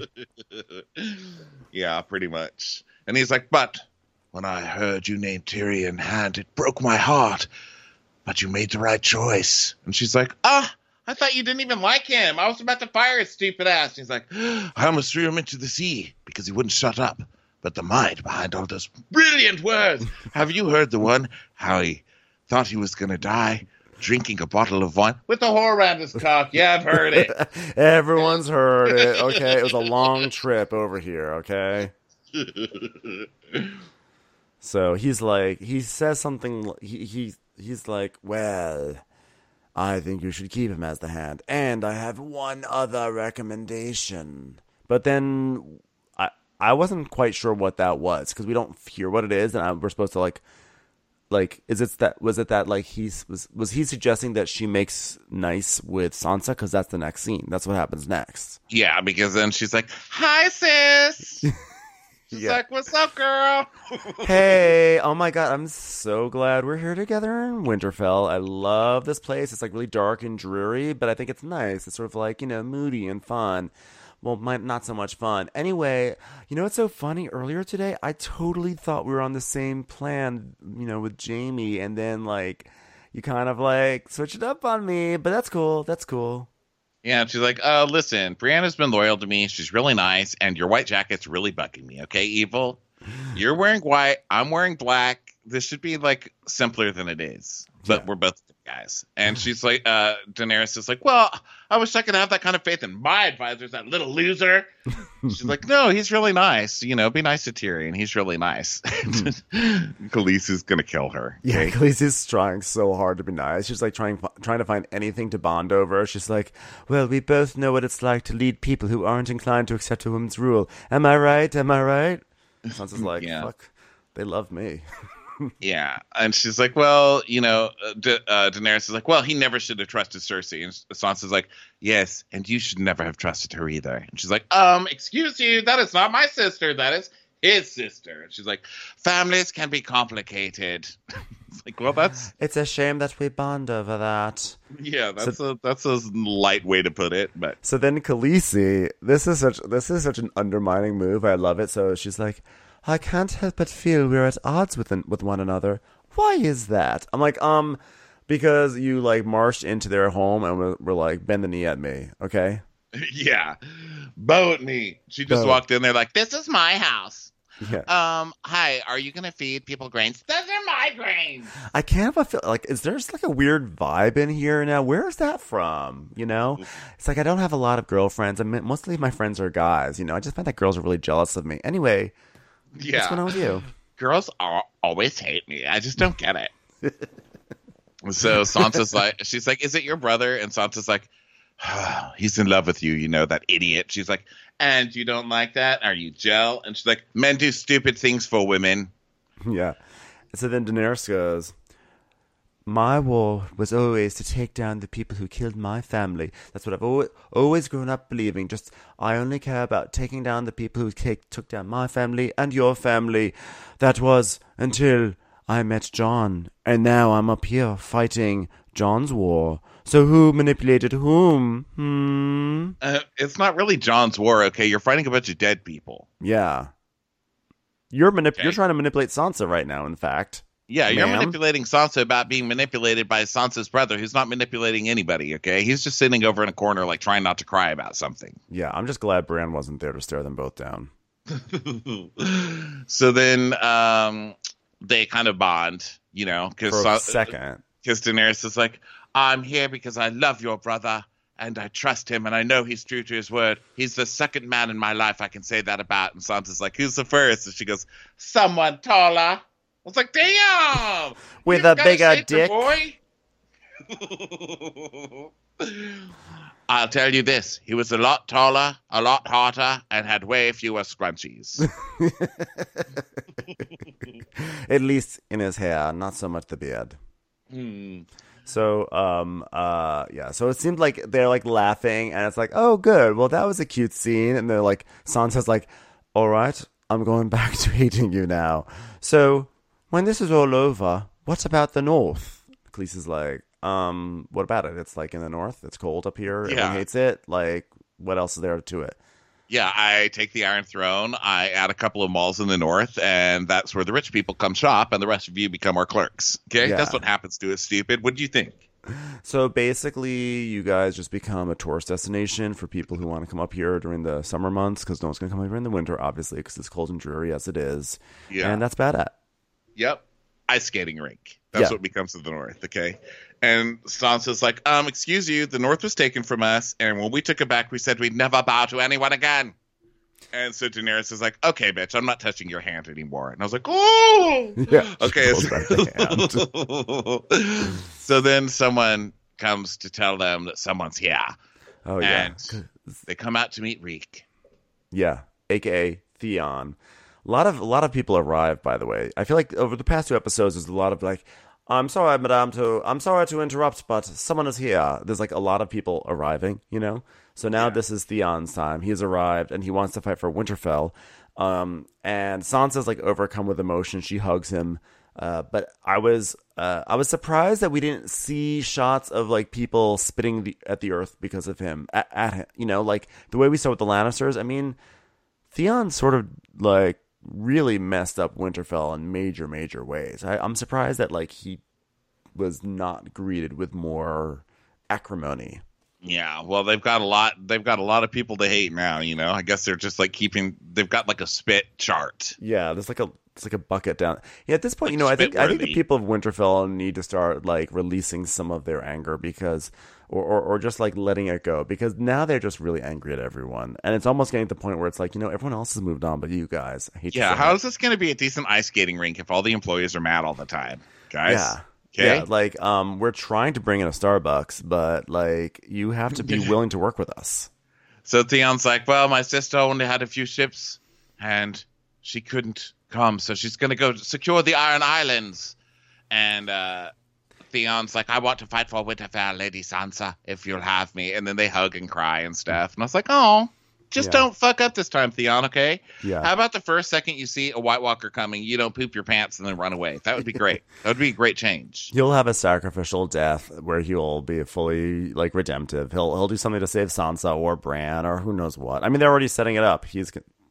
Yeah, pretty much. And he's like, but when I heard you name Tyrion Hand, it broke my heart. But you made the right choice. And she's like, I thought you didn't even like him. I was about to fire his stupid ass. And he's like, I almost threw him into the sea because he wouldn't shut up. But the mind behind all those brilliant words. Have you heard the one how he thought he was going to die drinking a bottle of wine with a whore around his cock? Yeah, I've heard it. Everyone's heard it. Okay, it was a long trip over here. Okay. So he's like, he says something. He's like, well, I think you should keep him as the hand, and I have one other recommendation. But then I wasn't quite sure what that was because we don't hear what it is, and we're supposed to like was it that like was he suggesting that she makes nice with Sansa because that's the next scene. That's what happens next. Yeah, because then she's like, "Hi, sis." She's like, "What's up, girl?" Hey, oh my god, I'm so glad we're here together in Winterfell. I love this place. It's like really dark and dreary, but I think it's nice. It's sort of like, moody and fun. Well, not so much fun. Anyway, what's so funny? Earlier today, I totally thought we were on the same plan, with Jaime, and then like you kind of like switch it up on me, but that's cool. That's cool. Yeah, she's like, listen, Brianna's been loyal to me. She's really nice, and your white jacket's really bugging me, okay, Evil? You're wearing white, I'm wearing black. This should be, like, simpler than it is. But we're both guys. And she's like, Daenerys is like, well, I wish I could have that kind of faith in my advisors, that little loser. She's like, no, he's really nice. Be nice to Tyrion. He's really nice. Khaleesi is going to kill her. Yeah, Khaleesi's trying so hard to be nice. She's like trying to find anything to bond over. She's like, well, we both know what it's like to lead people who aren't inclined to accept a woman's rule. Am I right? Am I right? Sansa's like, fuck, they love me. Yeah, and she's like, well, Daenerys is like, well, he never should have trusted Cersei. And Sansa's like, yes, and you should never have trusted her either. And she's like, excuse you, that is not my sister, that is his sister. And she's like, families can be complicated. It's like, well, it's a shame that we bond over that. Yeah, that's a light way to put it. But so then Khaleesi, this is such an undermining move. I love it. So she's like, I can't help but feel we're at odds with one another. Why is that? I'm like, because you like marched into their home and we're like, bend the knee at me, okay? Yeah, bow at me. She just walked in there like, this is my house. Yeah. Hi, are you gonna feed people grains? Those are my grains. I can't but feel like, is there just like a weird vibe in here now? Where is that from? It's like I don't have a lot of girlfriends. I mean, mostly my friends are guys. I just find that girls are really jealous of me. Anyway. Yeah. What's going on with you? Girls always hate me. I just don't get it. So Sansa's like, she's like, is it your brother? And Sansa's like, he's in love with you, that idiot. She's like, and you don't like that? Are you gel? And she's like, men do stupid things for women. Yeah. So then Daenerys goes, my war was always to take down the people who killed my family. That's what I've always grown up believing. Just, I only care about taking down the people who took down my family and your family. That was until I met Jon. And now I'm up here fighting Jon's war. So who manipulated whom? It's not really Jon's war, okay? You're fighting a bunch of dead people. Yeah. You're trying to manipulate Sansa right now, in fact. Yeah, you're manipulating Sansa about being manipulated by Sansa's brother, who's not manipulating anybody, okay? He's just sitting over in a corner, like, trying not to cry about something. Yeah, I'm just glad Bran wasn't there to stare them both down. So then they kind of bond, because for a second. Because Daenerys is like, I'm here because I love your brother, and I trust him, and I know he's true to his word. He's the second man in my life I can say that about. And Sansa's like, who's the first? And she goes, someone taller. I was like, damn! With a bigger dick. Boy. I'll tell you this. He was a lot taller, a lot hotter, and had way fewer scrunchies. At least in his hair, not so much the beard. So, so it seemed like they're like laughing, and it's like, oh, good. Well, that was a cute scene. And they're like, Sansa's like, all right, I'm going back to hating you now. So, when this is all over, what about the North? Khaleesi's like, what about it? It's like in the North. It's cold up here. Yeah. Everyone hates it. Like, what else is there to it? Yeah, I take the Iron Throne. I add a couple of malls in the North, and that's where the rich people come shop, and the rest of you become our clerks. Okay, that's what happens to us, stupid. What do you think? So basically, you guys just become a tourist destination for people who want to come up here during the summer months, because no one's going to come up here in the winter, obviously, because it's cold and dreary as it is. Yeah. And that's bad at. Yep. Ice skating rink. That's what becomes of the North, okay? And Sansa's like, excuse you, the North was taken from us, and when we took it back, we said we'd never bow to anyone again. And so Daenerys is like, okay, bitch, I'm not touching your hand anymore. And I was like, oh! Yeah. Okay. So then someone comes to tell them that someone's here. Oh, yeah. And they come out to meet Reek. Yeah, a.k.a. Theon. A lot of people arrive, by the way. I feel like over the past 2 episodes, there's a lot of like, I'm sorry, madame, I'm sorry to interrupt, but someone is here. There's like a lot of people arriving, you know? So now this is Theon's time. He's arrived, and he wants to fight for Winterfell. And Sansa's like overcome with emotion. She hugs him. But I was surprised that we didn't see shots of like people spitting at the earth because of him, at him. You know, like the way we saw with the Lannisters. I mean, Theon sort of like really messed up Winterfell in major ways. I'm surprised that like he was not greeted with more acrimony. Yeah, well, they've got a lot of people to hate now, you know. I guess they're just like they've got like a spit chart. Yeah, it's like a bucket down. Yeah, at this point, you know, I think the people of Winterfell need to start like releasing some of their anger, because or just like letting it go, because now they're just really angry at everyone, and it's almost getting to the point where it's like, you know, everyone else has moved on, but you guys, I hate. Yeah, how is this going to be a decent ice skating rink if all the employees are mad all the time, guys? Yeah. Okay? Yeah, like we're trying to bring in a Starbucks, but like you have to be willing to work with us. So Theon's like, well, my sister only had a few ships, and she couldn't come, so she's going to go secure the Iron Islands. And Theon's like, I want to fight for Winterfell, Lady Sansa, if you'll have me. And then they hug and cry and stuff. And I was like, oh, just don't fuck up this time, Theon, okay? Yeah. How about the first second you see a White Walker coming, you don't poop your pants and then run away? That would be great. That would be a great change. He'll have a sacrificial death where he'll be fully like redemptive. He'll do something to save Sansa or Bran or who knows what. I mean, they're already setting it up. He's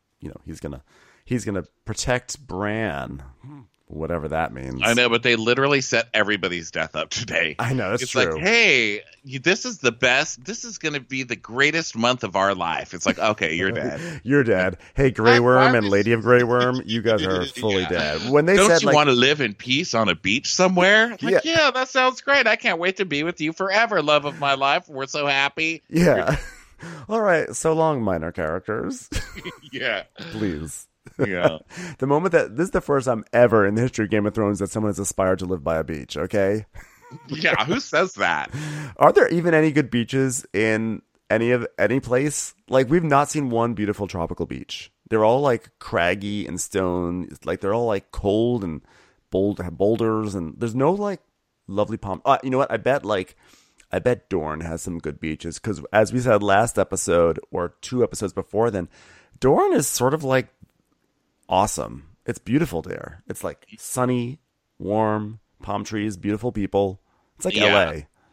gonna protect Bran, whatever that means. I know, but they literally set everybody's death up today. I know, it's true. It's like, hey, this is the best. This is going to be the greatest month of our life. It's like, okay, you're dead. You're dead. Hey, Grey Worm and Lady of Grey Worm, you guys are fully dead. When they Don't said, you want to live in peace on a beach somewhere? Like, yeah, that sounds great. I can't wait to be with you forever, love of my life. We're so happy. Yeah. All right. So long, minor characters. Yeah. Please. Yeah. The moment that this is the first time ever in the history of Game of Thrones that someone has aspired to live by a beach, okay? Yeah, who says that? Are there even any good beaches in any place? Like, we've not seen one beautiful tropical beach. They're all like craggy and stone. Like, they're all like cold and have boulders, and there's no like lovely palm. You know what? I bet Dorne has some good beaches, because as we said last episode or 2 episodes before then, Dorne is sort of like awesome. It's beautiful there. It's like sunny, warm, palm trees, beautiful people. It's like LA.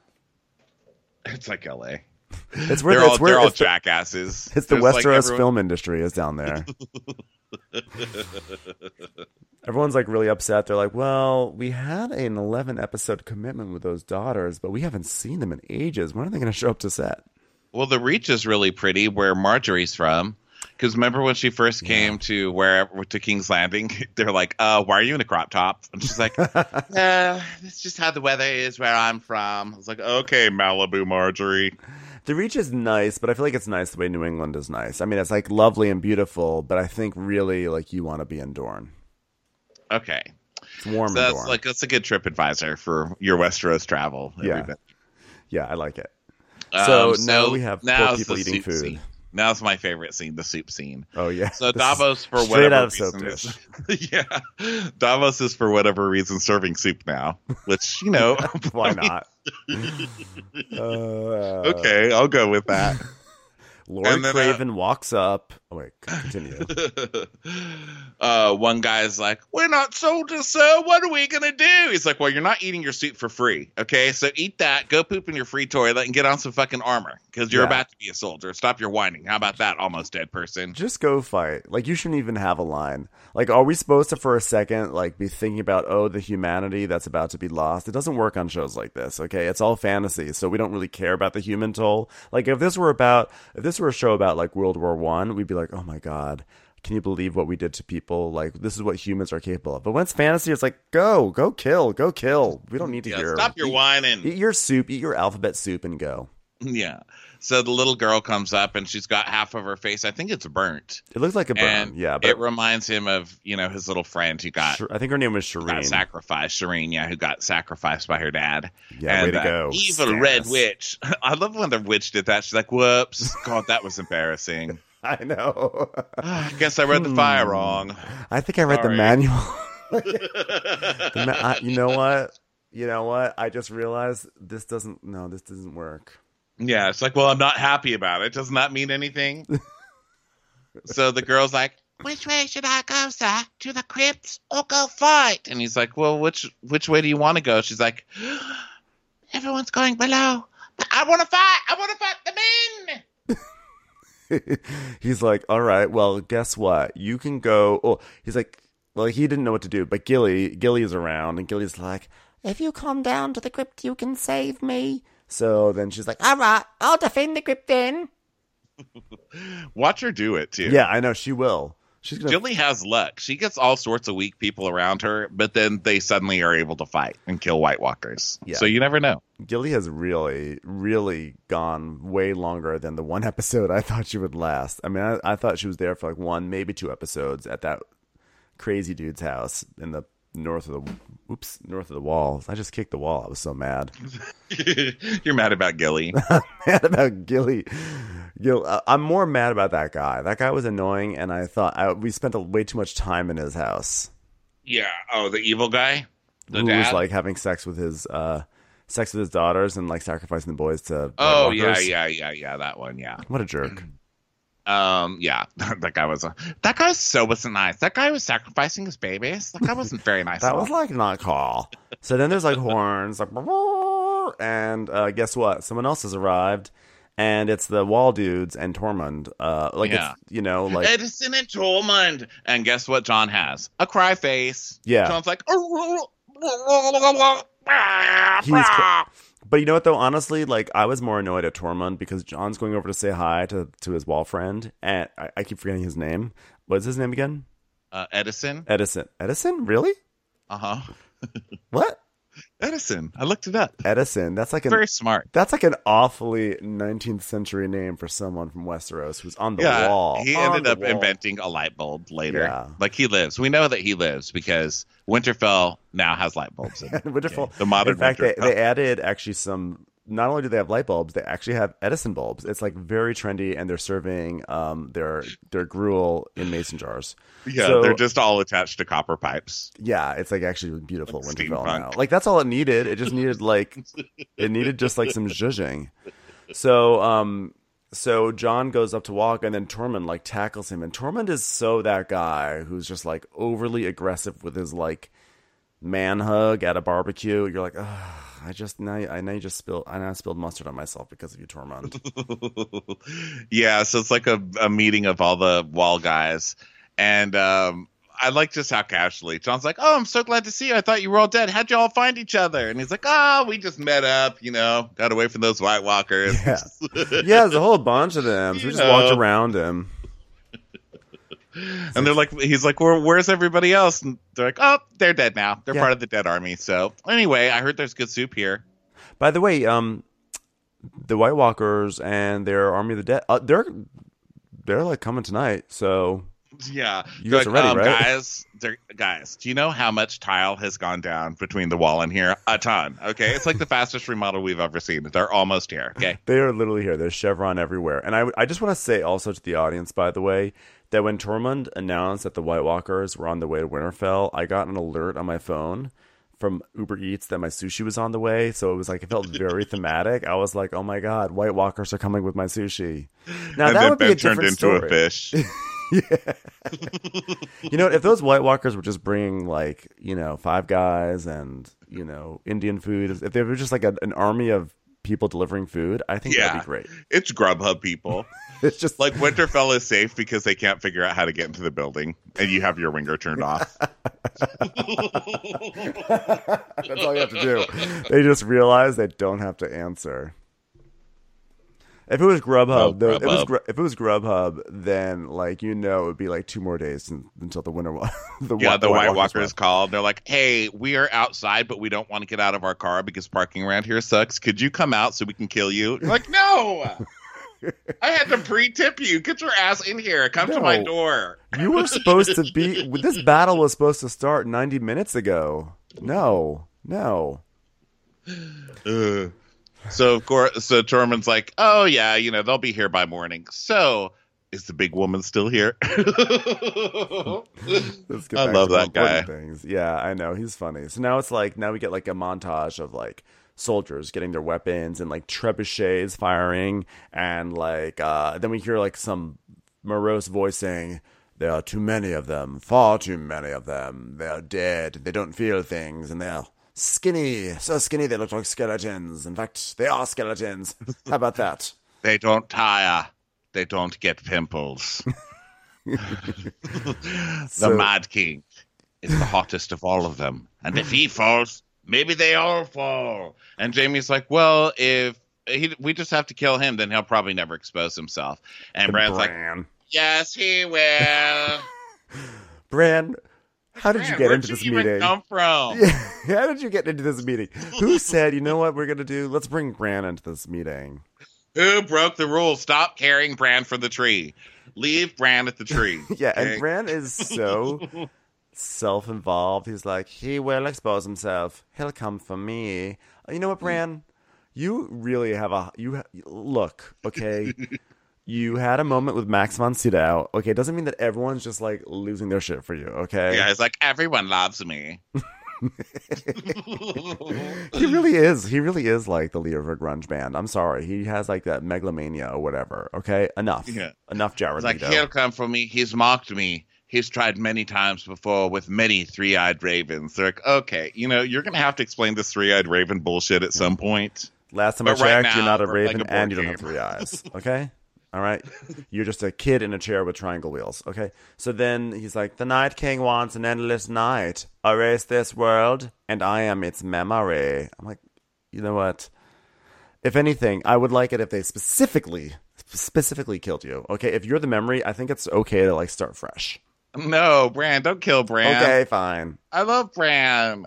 It's like LA. It's where they're all jackasses. It's the Westeros film industry is down there. Everyone's like really upset. They're like, well, we had an 11 episode commitment with those daughters, but we haven't seen them in ages. When are they going to show up to set? Well, the Reach is really pretty where Marjorie's from. Because remember when she first came to King's Landing, they're like, why are you in a crop top? And she's like, that's just how the weather is where I'm from. I was like, okay, Malibu Marjorie. The Reach is nice, but I feel like it's nice the way New England is nice. I mean, it's like lovely and beautiful, but I think really like you want to be in Dorne. Okay. It's warm so in Dorne. That's a good trip advisor for your Westeros travel. Everybody. Yeah, I like it. So now we have poor people eating food. Scene. Now's my favorite scene, the soup scene. Oh, yeah. So Davos, for whatever reason, Davos is for whatever reason serving soup now, which, you know. Why not? Okay, I'll go with that. Lord Craven walks up. Oh, wait, continue. One guy's like, we're not soldiers, sir. What are we going to do? He's like, well, you're not eating your soup for free. Okay, so eat that. Go poop in your free toilet and get on some fucking armor because you're about to be a soldier. Stop your whining. How about that, almost dead person? Just go fight. Like, you shouldn't even have a line. Like, are we supposed to, for a second, like, be thinking about, the humanity that's about to be lost? It doesn't work on shows like this, okay? It's all fantasy, so we don't really care about the human toll. Like, if this were a show about, like, World War I, we'd be like, oh my God, can you believe what we did to people? Like, this is what humans are capable of. But when it's fantasy, it's like, go kill. We don't need to hear. Stop your whining. Eat your soup, eat your alphabet soup, and go. Yeah. So the little girl comes up and she's got half of her face. I think it's burnt. It looks like a burn. Yeah, but it reminds him of, his little friend who got. I think her name was Shireen. Got sacrificed. Shireen, yeah, who got sacrificed by her dad. Yeah, way to go. Evil Stannis. Red witch. I love when the witch did that. She's like, "Whoops, God, that was embarrassing." I know. I guess I read the fire wrong. I think I read the manual. You know what? I just realized this doesn't work. Yeah, it's like, well, I'm not happy about it. Doesn't that mean anything? So the girl's like, which way should I go, sir? To the crypts or go fight? And he's like, well, which way do you want to go? She's like, everyone's going below. But I want to fight. I want to fight the men. He's like, all right, well, guess what? You can go. Oh, he's like, well, he didn't know what to do. But Gilly is around. And Gilly's like, if you come down to the crypt, you can save me. So then she's like, all right, I'll defend the crypt then. Watch her do it, too. Yeah, I know. She will. Gilly has luck. She gets all sorts of weak people around her, but then they suddenly are able to fight and kill White Walkers. Yeah. So you never know. Gilly has really, really gone way longer than the one episode I thought she would last. I mean, I thought she was there for like one, maybe two episodes at that crazy dude's house in the north of the wall. I just kicked the wall. I was so mad. You're mad about Gilly. I'm mad about Gilly. I'm more mad about that guy. That guy was annoying, and I thought we spent way too much time in his house. Yeah. Oh, the evil guy? Who was like having sex with his daughters and like sacrificing the boys to Oh, walkers. yeah, that one, yeah. What a jerk. Yeah, that guy so wasn't nice. That guy was sacrificing his babies. That guy wasn't very nice. That was like not cool. So then there's like horns, like, and guess what? Someone else has arrived, and it's the Wall dudes and Tormund. It's like Edison and Tormund. And guess what? John has a cry face. Yeah, John's like, But you know what, though? Honestly, like, I was more annoyed at Tormund because John's going over to say hi to his wall friend, and I keep forgetting his name. What's his name again? Edison. Edison? Really? Uh-huh. What? Edison. I looked it up. Edison. That's like very smart. That's like an awfully 19th century name for someone from Westeros who's on the wall. He ended up inventing a light bulb later. Yeah. Like, he lives. We know that he lives because Winterfell now has light bulbs in it. Winterfell. The modern In fact, Winterfell. they added actually some. Not only do they have light bulbs, they actually have Edison bulbs. It's like very trendy, and they're serving their gruel in mason jars. Yeah, so, they're just all attached to copper pipes. Yeah, it's like actually beautiful like Winterfell steampunk. now. Like, that's all it needed. It just needed just like some zhuzhing. So John goes up to walk, and then Tormund like tackles him, and Tormund is so that guy who's just like overly aggressive with his like man hug at a barbecue. You're like, ugh. I spilled mustard on myself because of you, Tormund. Yeah, so it's like a meeting of all the wall guys, and I like just how casually John's like, "Oh, I'm so glad to see you. I thought you were all dead. How'd you all find each other?" And he's like, "Oh, we just met up. Got away from those White Walkers." Yeah, there's a whole bunch of them. So we just walked around him. And they're like, he's like, where's everybody else? And they're like, oh, they're dead now. They're part of the dead army. So anyway, I heard there's good soup here. By the way, the White Walkers and their army of the dead, they're like coming tonight. So yeah, you guys are ready, right? Guys, do you know how much tile has gone down between the wall and here? A ton. Okay, it's like the fastest remodel we've ever seen. They're almost here. Okay, they are literally here. There's chevron everywhere. And I just want to say also to the audience, by the way, that when Tormund announced that the White Walkers were on the way to Winterfell, I got an alert on my phone from Uber Eats that my sushi was on the way. So it was like, it felt very thematic. I was like, oh my God, White Walkers are coming with my sushi. Now and that then would be Ben a different turned into story. a fish. Yeah. You know, if those White Walkers were just bringing like, you know, Five Guys and, you know, Indian food, if they were just like an army of people delivering food, I think that'd be great. It's Grubhub people. It's just like Winterfell is safe because they can't figure out how to get into the building, and you have your ringer turned off. That's all you have to do. They just realize they don't have to answer. If it was Grubhub, though, if it was Grubhub, then like, you know, it would be like 2 more days until the winter. The White Walkers called. They're like, "Hey, we are outside, but we don't want to get out of our car because parking around here sucks. Could you come out so we can kill you?" You're like, no. I had to pre-tip you. Get your ass in here. Come to my door. You were supposed to be. This battle was supposed to start 90 minutes ago. No. So of course, Tormund's like, "Oh yeah, you know, they'll be here by morning." So is the big woman still here? I love that guy. Things. Yeah, I know, he's funny. So now it's like, now we get like a montage of like soldiers getting their weapons and like trebuchets firing, and like then we hear like some morose voice saying, "There are too many of them, far too many of them. They are dead. They don't feel things, and they're skinny, so skinny they look like skeletons. In fact, they are skeletons." How about that? They don't tire. They don't get pimples. The Mad King is the hottest of all of them. And if he falls, maybe they all fall. And Jaime's like, well, if we just have to kill him, then he'll probably never expose himself. And Bran's like, yes, he will. Bran, how did you get into this meeting? Where'd you even come from? Yeah, how did you get into this meeting? Who said, you know what we're going to do? Let's bring Bran into this meeting. Who broke the rules? Stop carrying Bran for the tree. Leave Bran at the tree. Yeah, okay? And Bran is so self-involved. He's like, he will expose himself. He'll come for me. You know what, Bran? You really have look, okay? You had a moment with Max von Sydow. Okay, it doesn't mean that everyone's just like losing their shit for you, okay? Yeah, it's like, everyone loves me. He really is. He really is like the leader of a grunge band. I'm sorry. He has like that megalomania or whatever. Okay, enough. Yeah. Enough, Jared. It's like, he'll come for me. He's mocked me. He's tried many times before with many three-eyed ravens. They're like, okay, you know, you're going to have to explain this three-eyed raven bullshit at some point. Last time I checked, you're not a raven like and you don't have 3 eyes. Okay? All right? You're just a kid in a chair with triangle wheels. Okay? So then he's like, the Night King wants an endless night. Erase this world, and I am its memory. I'm like, you know what? If anything, I would like it if they specifically killed you. Okay? If you're the memory, I think it's okay to like start fresh. No, Bran, don't kill Bran. Okay, fine. I love Bran.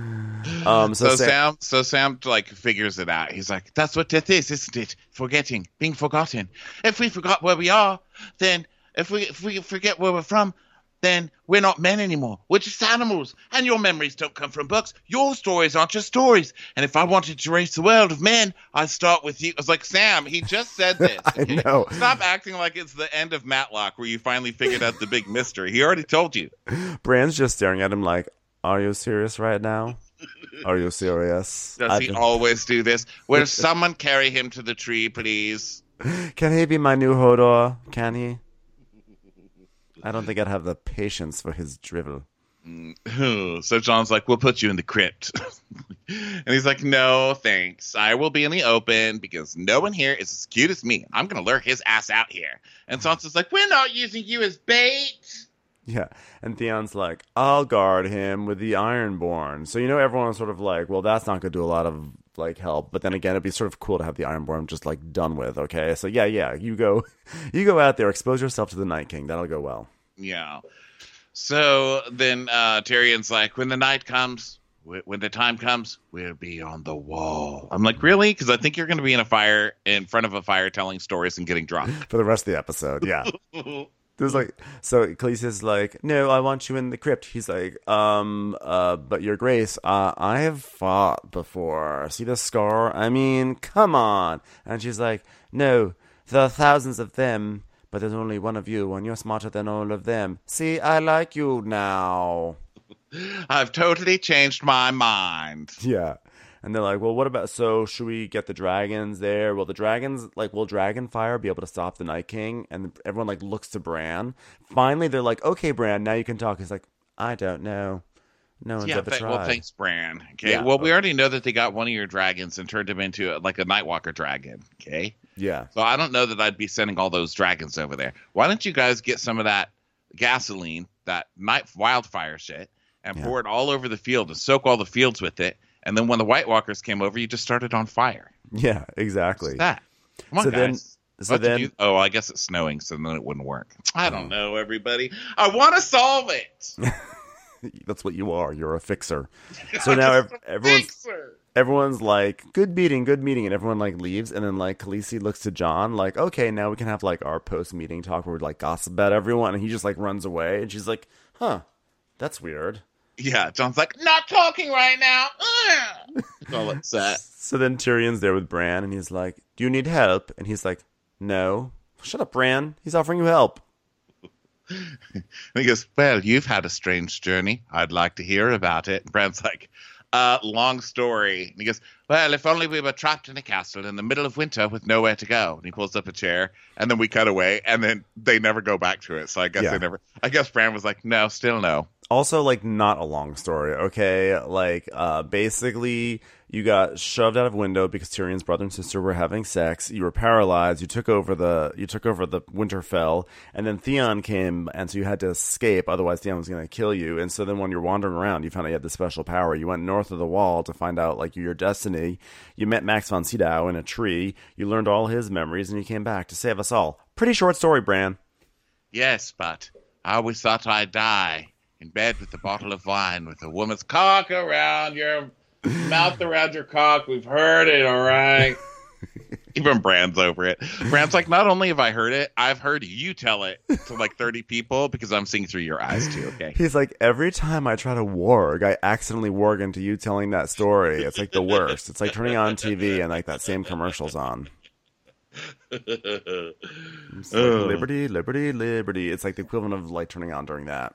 So Sam like figures it out. He's like, that's what death is, isn't it? Forgetting, being forgotten. If we forgot where we are, then if we forget where we're from, then we're not men anymore. We're just animals. And your memories don't come from books. Your stories aren't just stories. And if I wanted to erase the world of men, I'd start with you. I was like, Sam, he just said this. I know. Stop acting like it's the end of Matlock where you finally figured out the big mystery. He already told you. Bran's just staring at him like, are you serious right now? Are you serious? Does he always do this? Will someone carry him to the tree, please? Can he be my new Hodor? Can he? I don't think I'd have the patience for his drivel. So John's like, we'll put you in the crypt. And he's like, no, thanks. I will be in the open because no one here is as cute as me. I'm going to lure his ass out here. And Sansa's like, we're not using you as bait. Yeah, and Theon's like, I'll guard him with the Ironborn. So, you know, everyone's sort of like, well, that's not going to do a lot of, like, help. But then again, it'd be sort of cool to have the Ironborn just, like, done with, okay? So, yeah, you go out there, expose yourself to the Night King. That'll go well. Yeah. So then Tyrion's like, when the night comes, when the time comes, we'll be on the wall. I'm like, really? Because I think you're going to be in front of a fire telling stories and getting drunk. For the rest of the episode, yeah. There's like, so Khaleesi's like, no, I want you in the crypt. He's like, but your grace, I have fought before. See the scar? I mean, come on. And she's like, no, there are thousands of them, but there's only one of you, and you're smarter than all of them. See, I like you now. I've totally changed my mind. Yeah. And they're like, well, what about, so should we get the dragons there? Will the dragons, like, will Dragonfire be able to stop the Night King? And everyone, like, looks to Bran. Finally, they're like, okay, Bran, now you can talk. He's like, I don't know. No one's ever tried. Well, thanks, Bran. Okay. Yeah. Well, we already know that they got one of your dragons and turned him into like a Nightwalker dragon. Okay. Yeah. So I don't know that I'd be sending all those dragons over there. Why don't you guys get some of that gasoline, that night wildfire shit, and pour it all over the field and soak all the fields with it? And then when the White Walkers came over, you just started on fire. Yeah, exactly. What's that? Come on, guys. Oh, I guess it's snowing, so then it wouldn't work. I don't know, everybody. I want to solve it. That's what you are. You're a fixer. So now everyone's like, good meeting. And everyone like leaves. And then like Khaleesi looks to Jon like, okay, now we can have like our post-meeting talk where we like gossip about everyone. And he just like runs away. And she's like, huh, that's weird. Yeah, Jon's like, not talking right now. All upset. So then Tyrion's there with Bran, and he's like, do you need help? And he's like, no. Shut up, Bran. He's offering you help. And he goes, well, you've had a strange journey. I'd like to hear about it. And Bran's like, long story. And he goes, well, if only we were trapped in a castle in the middle of winter with nowhere to go. And he pulls up a chair, and then we cut away, and then they never go back to it. So I guess Bran was like, no, still no. Also, like, not a long story, okay? Like, basically, you got shoved out of a window because Tyrion's brother and sister were having sex. You were paralyzed. You took over the Winterfell, and then Theon came, and so you had to escape. Otherwise, Theon was going to kill you. And so then, when you're wandering around, you found out you had this special power. You went north of the Wall to find out like your destiny. You met Max von Sydow in a tree. You learned all his memories, and you came back to save us all. Pretty short story, Bran. Yes, but I always thought I'd die in bed with a bottle of wine with a woman's cock around your mouth, around your cock. We've heard it, all right? Even Bran's over it. Bran's like, not only have I heard it, I've heard you tell it to like 30 people because I'm seeing through your eyes too, okay? He's like, every time I try to warg, I accidentally warg into you telling that story. It's like the worst. It's like turning on TV and like that same commercial's on. It's like, liberty, liberty, liberty. It's like the equivalent of like turning on during that.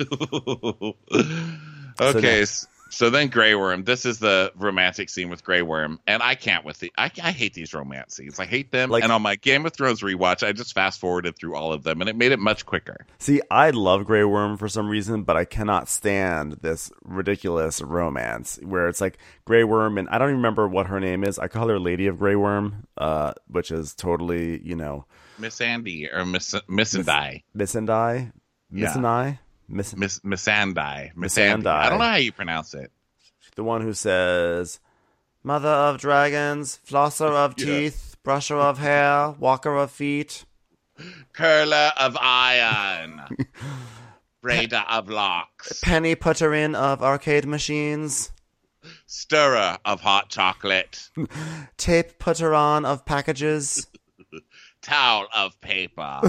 Okay, so then Grey Worm. This is the romantic scene with Grey Worm, and I can't with the. I hate these romance scenes. I hate them. And on my Game of Thrones rewatch, I just fast forwarded through all of them, and it made it much quicker. See, I love Grey Worm for some reason, but I cannot stand this ridiculous romance where it's like Grey Worm, and I don't even remember what her name is. I call her Lady of Grey Worm, which is totally, Miss Andy or Miss Missandei. Missandei. Missandei. Missandei. I don't know how you pronounce it. The one who says, mother of dragons, flosser of teeth, brusher of hair, walker of feet, curler of iron, braider of locks, penny putter in of arcade machines, stirrer of hot chocolate, tape putter on of packages, towel of paper.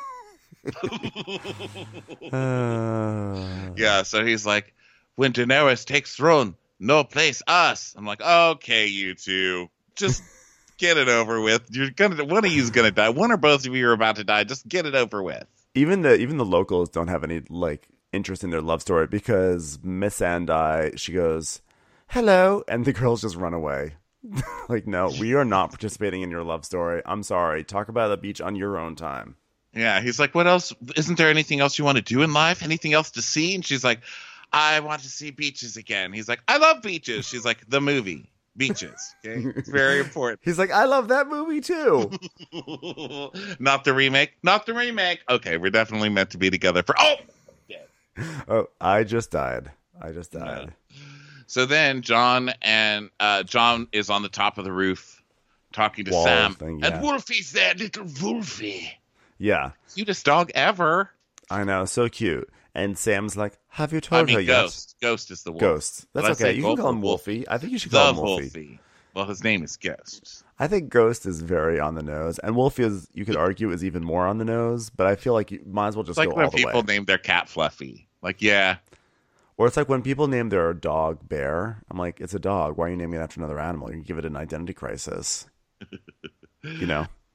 Yeah, so he's like, when Daenerys takes throne, no place us. I'm like, okay, you two, just get it over with. One of you's gonna die. One or both of you are about to die. Just get it over with. Even the locals don't have any like interest in their love story because Missandei, she goes, hello, and the girls just run away. Like, no, we are not participating in your love story. I'm sorry. Talk about the beach on your own time. Yeah, he's like, what else? Isn't there anything else you want to do in life? Anything else to see? And she's like, I want to see beaches again. He's like, I love beaches. She's like, the movie, Beaches. Okay, it's very important. He's like, I love that movie too. Not the remake. Not the remake. Okay, we're definitely meant to be together for. Oh, I just died. Yeah. So then Jon is on the top of the roof talking to Sam. And Wolfie's there, little Wolfie. Yeah. Cutest dog ever. I know, so cute. And Sam's like, have you told her yet? Ghost. Ghost is the wolf. Ghost. That's okay. You can call him Wolfie. I think you should call him Wolfie. Well, his name is Ghost. I think Ghost is very on the nose. And Wolfie is, you could argue, is even more on the nose. But I feel like you might as well just go all the way. It's like when people name their cat Fluffy. Like, yeah. Or it's like when people name their dog Bear. I'm like, it's a dog. Why are you naming it after another animal? You can give it an identity crisis. You know?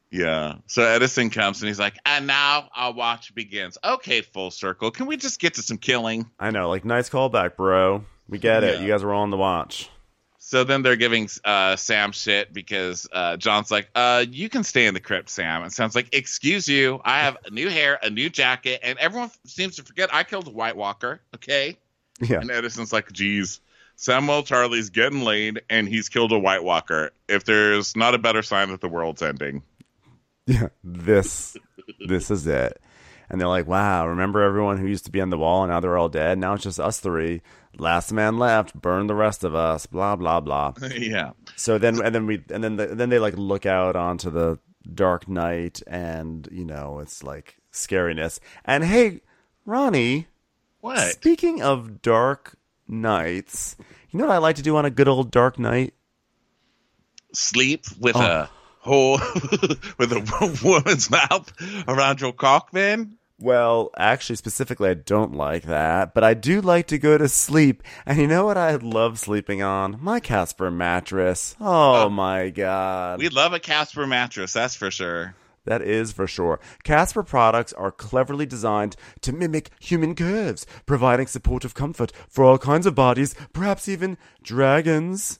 Yeah. So Edison comes and he's like, and now our watch begins. Okay, full circle. Can we just get to some killing? I know, like, nice callback, bro. We get it. Yeah. You guys were all on the watch. So then they're giving Sam shit because John's like, you can stay in the crypt, Sam. And Sam's like, excuse you. I have a new hair, a new jacket, and everyone seems to forget I killed a White Walker, okay? Yeah. And Edison's like, geez, Samuel Charlie's getting laid, and he's killed a White Walker. If there's not a better sign that the world's ending. Yeah, this is it. And they're like, wow, remember everyone who used to be on the wall and now they're all dead? Now it's just us three. Last man left, burn the rest of us, blah, blah, blah. Yeah. So then they like look out onto the dark night and, you know, it's like scariness. And hey, Ronnie, What? speaking of dark nights, you know what I like to do on a good old dark night? Sleep with a hole with a woman's mouth around your cock, man? Well, actually, specifically, I don't like that, but I do like to go to sleep. And you know what I love sleeping on? My Casper mattress. Oh my God. We love a Casper mattress, that's for sure. That is for sure. Casper products are cleverly designed to mimic human curves, providing supportive comfort for all kinds of bodies, perhaps even dragons.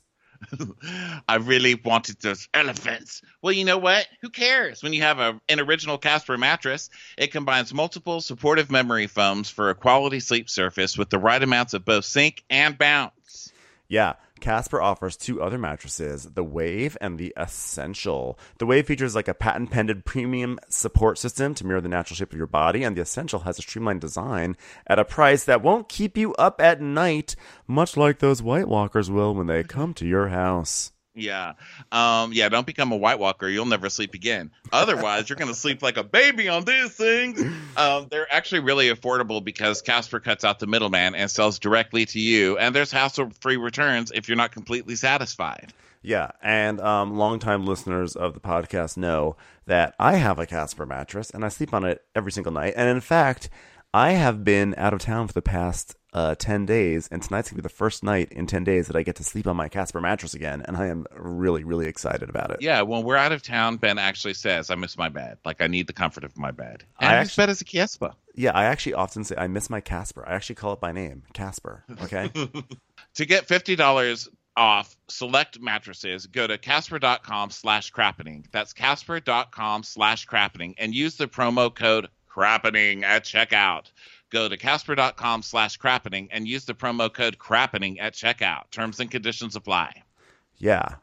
I really wanted those elephants. Well, you know what? Who cares? When you have an original Casper mattress, it combines multiple supportive memory foams for a quality sleep surface with the right amounts of both sink and bounce. Yeah, Casper offers two other mattresses, the Wave and the Essential. The Wave features like a patent-pending premium support system to mirror the natural shape of your body, and the Essential has a streamlined design at a price that won't keep you up at night, much like those White Walkers will when they come to your house. Yeah. Don't become a White Walker. You'll never sleep again. Otherwise, you're going to sleep like a baby on these things. They're actually really affordable because Casper cuts out the middleman and sells directly to you. And there's hassle-free returns if you're not completely satisfied. Yeah, and longtime listeners of the podcast know that I have a Casper mattress, and I sleep on it every single night. And in fact, I have been out of town for the past 10 days, and tonight's going to be the first night in 10 days that I get to sleep on my Casper mattress again, and I am really, really excited about it. Yeah, when we're out of town, Ben actually says, I miss my bed. Like, I need the comfort of my bed. And his bed is a Casper. Yeah, I actually often say, I miss my Casper. I actually call it by name, Casper, okay? To get $50 off select mattresses, go to casper.com/crappening. That's casper.com/crappening, and use the promo code crappening at checkout. Go to casper.com/crappening and use the promo code crappening at checkout. Terms and conditions apply. Yeah.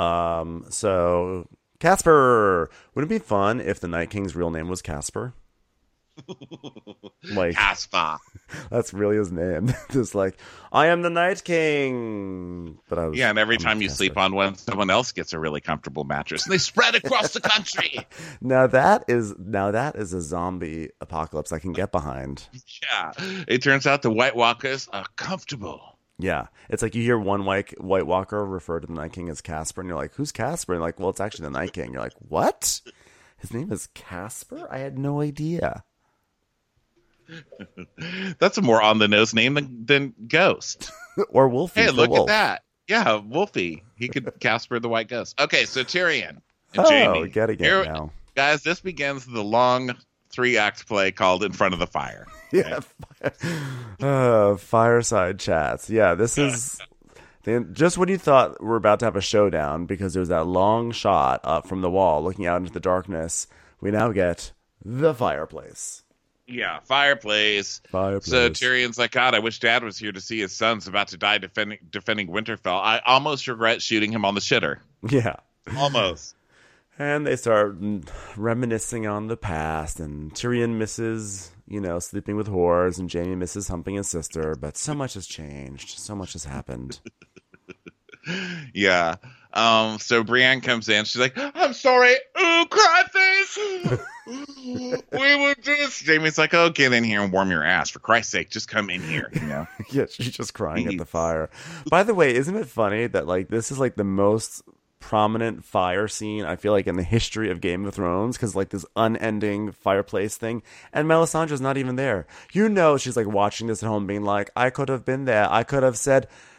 So Casper, wouldn't it be fun if the Night King's real name was Casper? Like Casper. That's really his name. Just like, I am the Night King. But and every time you sleep on one, someone else gets a really comfortable mattress, and they spread across the country. Now that is a zombie apocalypse I can get behind. Yeah, it turns out the White Walkers are comfortable. Yeah, it's like you hear one White Walker refer to the Night King as Casper, and you're like, who's Casper? And like, well, it's actually the Night King. You're like, what? His name is Casper? I had no idea. That's a more on the nose name than Ghost or Wolfie. Hey, look at that! Yeah, Wolfie. He could Casper the White Ghost. Okay, so Tyrion and Jamie. Getting it now, guys. This begins the long 3-act play called "In Front of the Fire." Yeah, fireside chats. Yeah, this is just when you thought we're about to have a showdown because there's that long shot up from the wall looking out into the darkness. We now get the fireplace. Yeah, fireplace. So Tyrion's like, God, I wish Dad was here to see his son's about to die defending Winterfell. I almost regret shooting him on the shitter. Yeah. Almost. And they start reminiscing on the past, and Tyrion misses, sleeping with whores, and Jaime misses humping his sister, but so much has changed. So much has happened. Yeah. So Brienne comes in. She's like, I'm sorry. Ooh, cry face. We were just... Jamie's like, oh, get in here and warm your ass. For Christ's sake, just come in here, Yeah, she's just crying at the fire. By the way, isn't it funny that, this is, the most prominent fire scene, I feel like, in the history of Game of Thrones? Because, this unending fireplace thing. And Melisandre's not even there. She's, watching this at home being like, I could have been there. I could have said...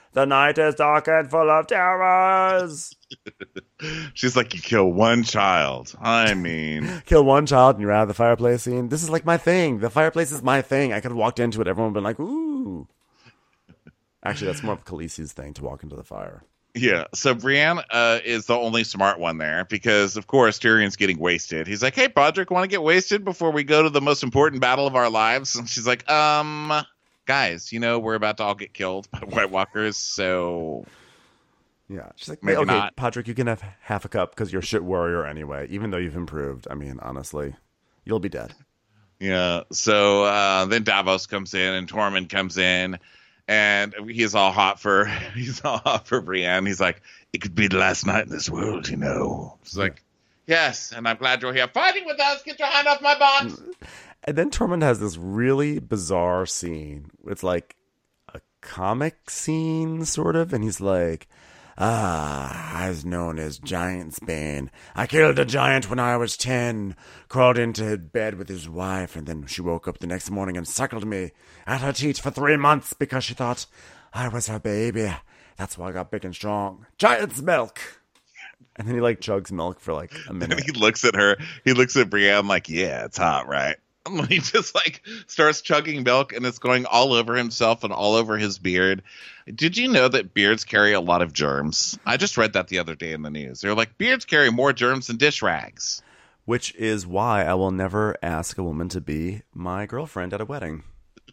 The night is dark and full of terrors. She's like, you kill one child. I mean, kill one child and you're out of the fireplace scene. This is like my thing. The fireplace is my thing. I could have walked into it. Everyone would have been like, ooh. Actually, that's more of Khaleesi's thing, to walk into the fire. Yeah. So Brienne is the only smart one there because, of course, Tyrion's getting wasted. He's like, hey, Podrick, want to get wasted before we go to the most important battle of our lives? And she's like, guys, we're about to all get killed by White Walkers, so... Yeah. She's like, maybe okay, not. Podrick, you can have half a cup because you're a shit warrior anyway, even though you've improved. I mean, honestly, you'll be dead. Yeah. So then Davos comes in and Tormund comes in. And he's all hot for Brienne. He's like, it could be the last night in this world, She's like, yes, and I'm glad you're here fighting with us. Get your hand off my box. And then Tormund has this really bizarre scene. It's like a comic scene, sort of. And he's like, I was known as Giantsbane. I killed a giant when I was 10, crawled into bed with his wife, and then she woke up the next morning and suckled me at her teat for 3 months because she thought I was her baby. That's why I got big and strong. Giant's milk. And then he chugs milk for a minute. And he looks at her. He looks at Brienne like, yeah, it's hot, right? And he just starts chugging milk, and it's going all over himself and all over his beard. Did you know that beards carry a lot of germs? I just read that the other day in the news. They're like, beards carry more germs than dish rags. Which is why I will never ask a woman to be my girlfriend at a wedding.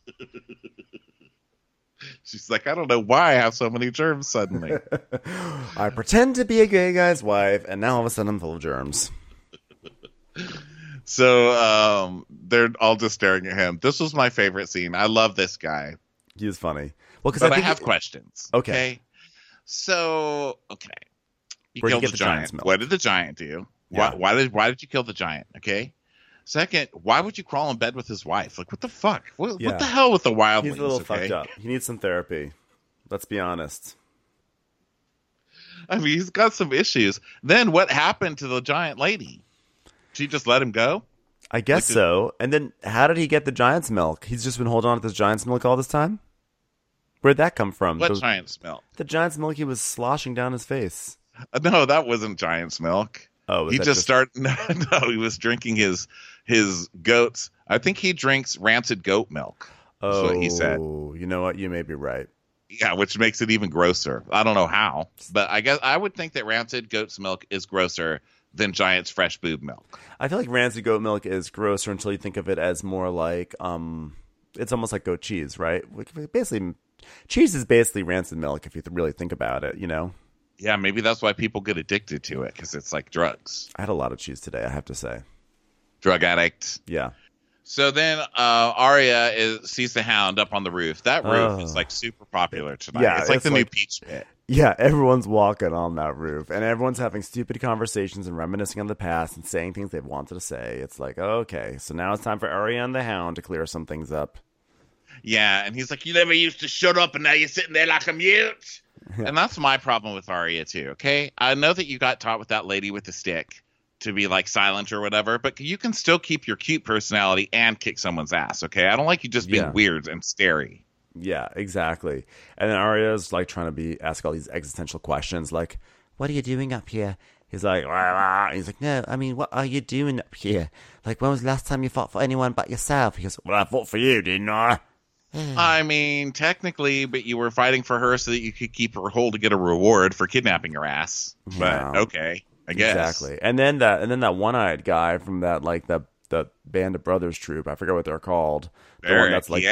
She's like, I don't know why I have so many germs suddenly. I pretend to be a gay guy's wife, and now all of a sudden I'm full of germs. So they're all just staring at him. This was my favorite scene. I love this guy. He was funny. Well, because I have questions. Okay. So, you Where'd killed you get the the giant's giant. milk? What did the giant do? Yeah. Why did you kill the giant? Okay. Second, why would you crawl in bed with his wife? What the fuck? What the hell with the wildlings? He's a little fucked up. He needs some therapy. Let's be honest. I mean, he's got some issues. Then what happened to the giant lady? She just let him go? I guess so. And then how did he get the giant's milk? He's just been holding on to this giant's milk all this time? Where'd that come from? What giant's milk? The giant's milk he was sloshing down his face. No, that wasn't giant's milk. Oh, he just started. No, he was drinking his goats. I think he drinks rancid goat milk. That's what he said. You know what? You may be right. Yeah, which makes it even grosser. I don't know how, but I guess I would think that rancid goat's milk is grosser than Giant's fresh boob milk. I feel like rancid goat milk is grosser until you think of it as more like it's almost like goat cheese, right? Basically, cheese is basically rancid milk if you really think about it, Yeah, maybe that's why people get addicted to it, because it's like drugs. I had a lot of cheese today, I have to say. Drug addict. Yeah. So then Arya sees the Hound up on the roof. That roof is super popular tonight. Yeah, it's like the new Peach Pit. Yeah, everyone's walking on that roof, and everyone's having stupid conversations and reminiscing on the past and saying things they've wanted to say. It's like, okay, so now it's time for Arya and the Hound to clear some things up. Yeah, and he's like, you never used to shut up, and now you're sitting there like a mute. And that's my problem with Arya, too, okay? I know that you got taught with that lady with the stick to be, silent or whatever, but you can still keep your cute personality and kick someone's ass, okay? I don't like you just being weird and scary. Yeah, exactly. And then Arya's, trying to ask all these existential questions, like, what are you doing up here? He's like, wah, wah. He's like, no, I mean, what are you doing up here? When was the last time you fought for anyone but yourself? He goes, well, I fought for you, didn't I? I mean, technically, but you were fighting for her so that you could keep her whole to get a reward for kidnapping her ass. But okay, I guess. Exactly. And then that one-eyed guy from that the Band of Brothers troop, I forget what they're called. The one that's the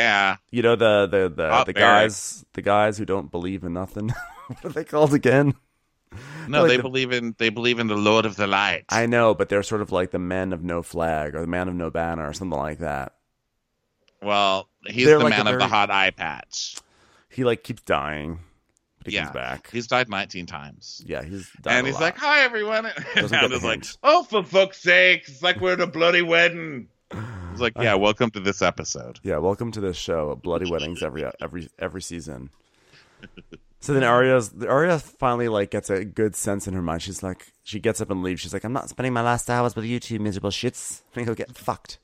guys who don't believe in nothing. What are they called again? No, they believe in the Lord of the Light. I know, but they're sort of like the Men of No Flag or the Man of No Banner or something like that. Well, he's the man of the hot eye patch. He keeps dying, but he comes back. He's died 19 times. Yeah, he's died and he's like, "Hi, everyone." And Doesn't he's like, "Oh, for fuck's sake! It's like we're at a bloody wedding." He's like, "Yeah, welcome to this episode." Yeah, welcome to this show. Bloody weddings every season. So then Arya finally gets a good sense in her mind. She's like, she gets up and leaves. She's like, I'm not spending my last hours with you two miserable shits. I'm gonna go get fucked.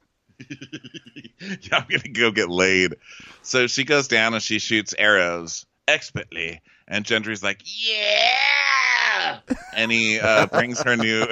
Yeah, I'm gonna go get laid. So she goes down and she shoots arrows expertly, And Gendry's like, yeah! And he brings her new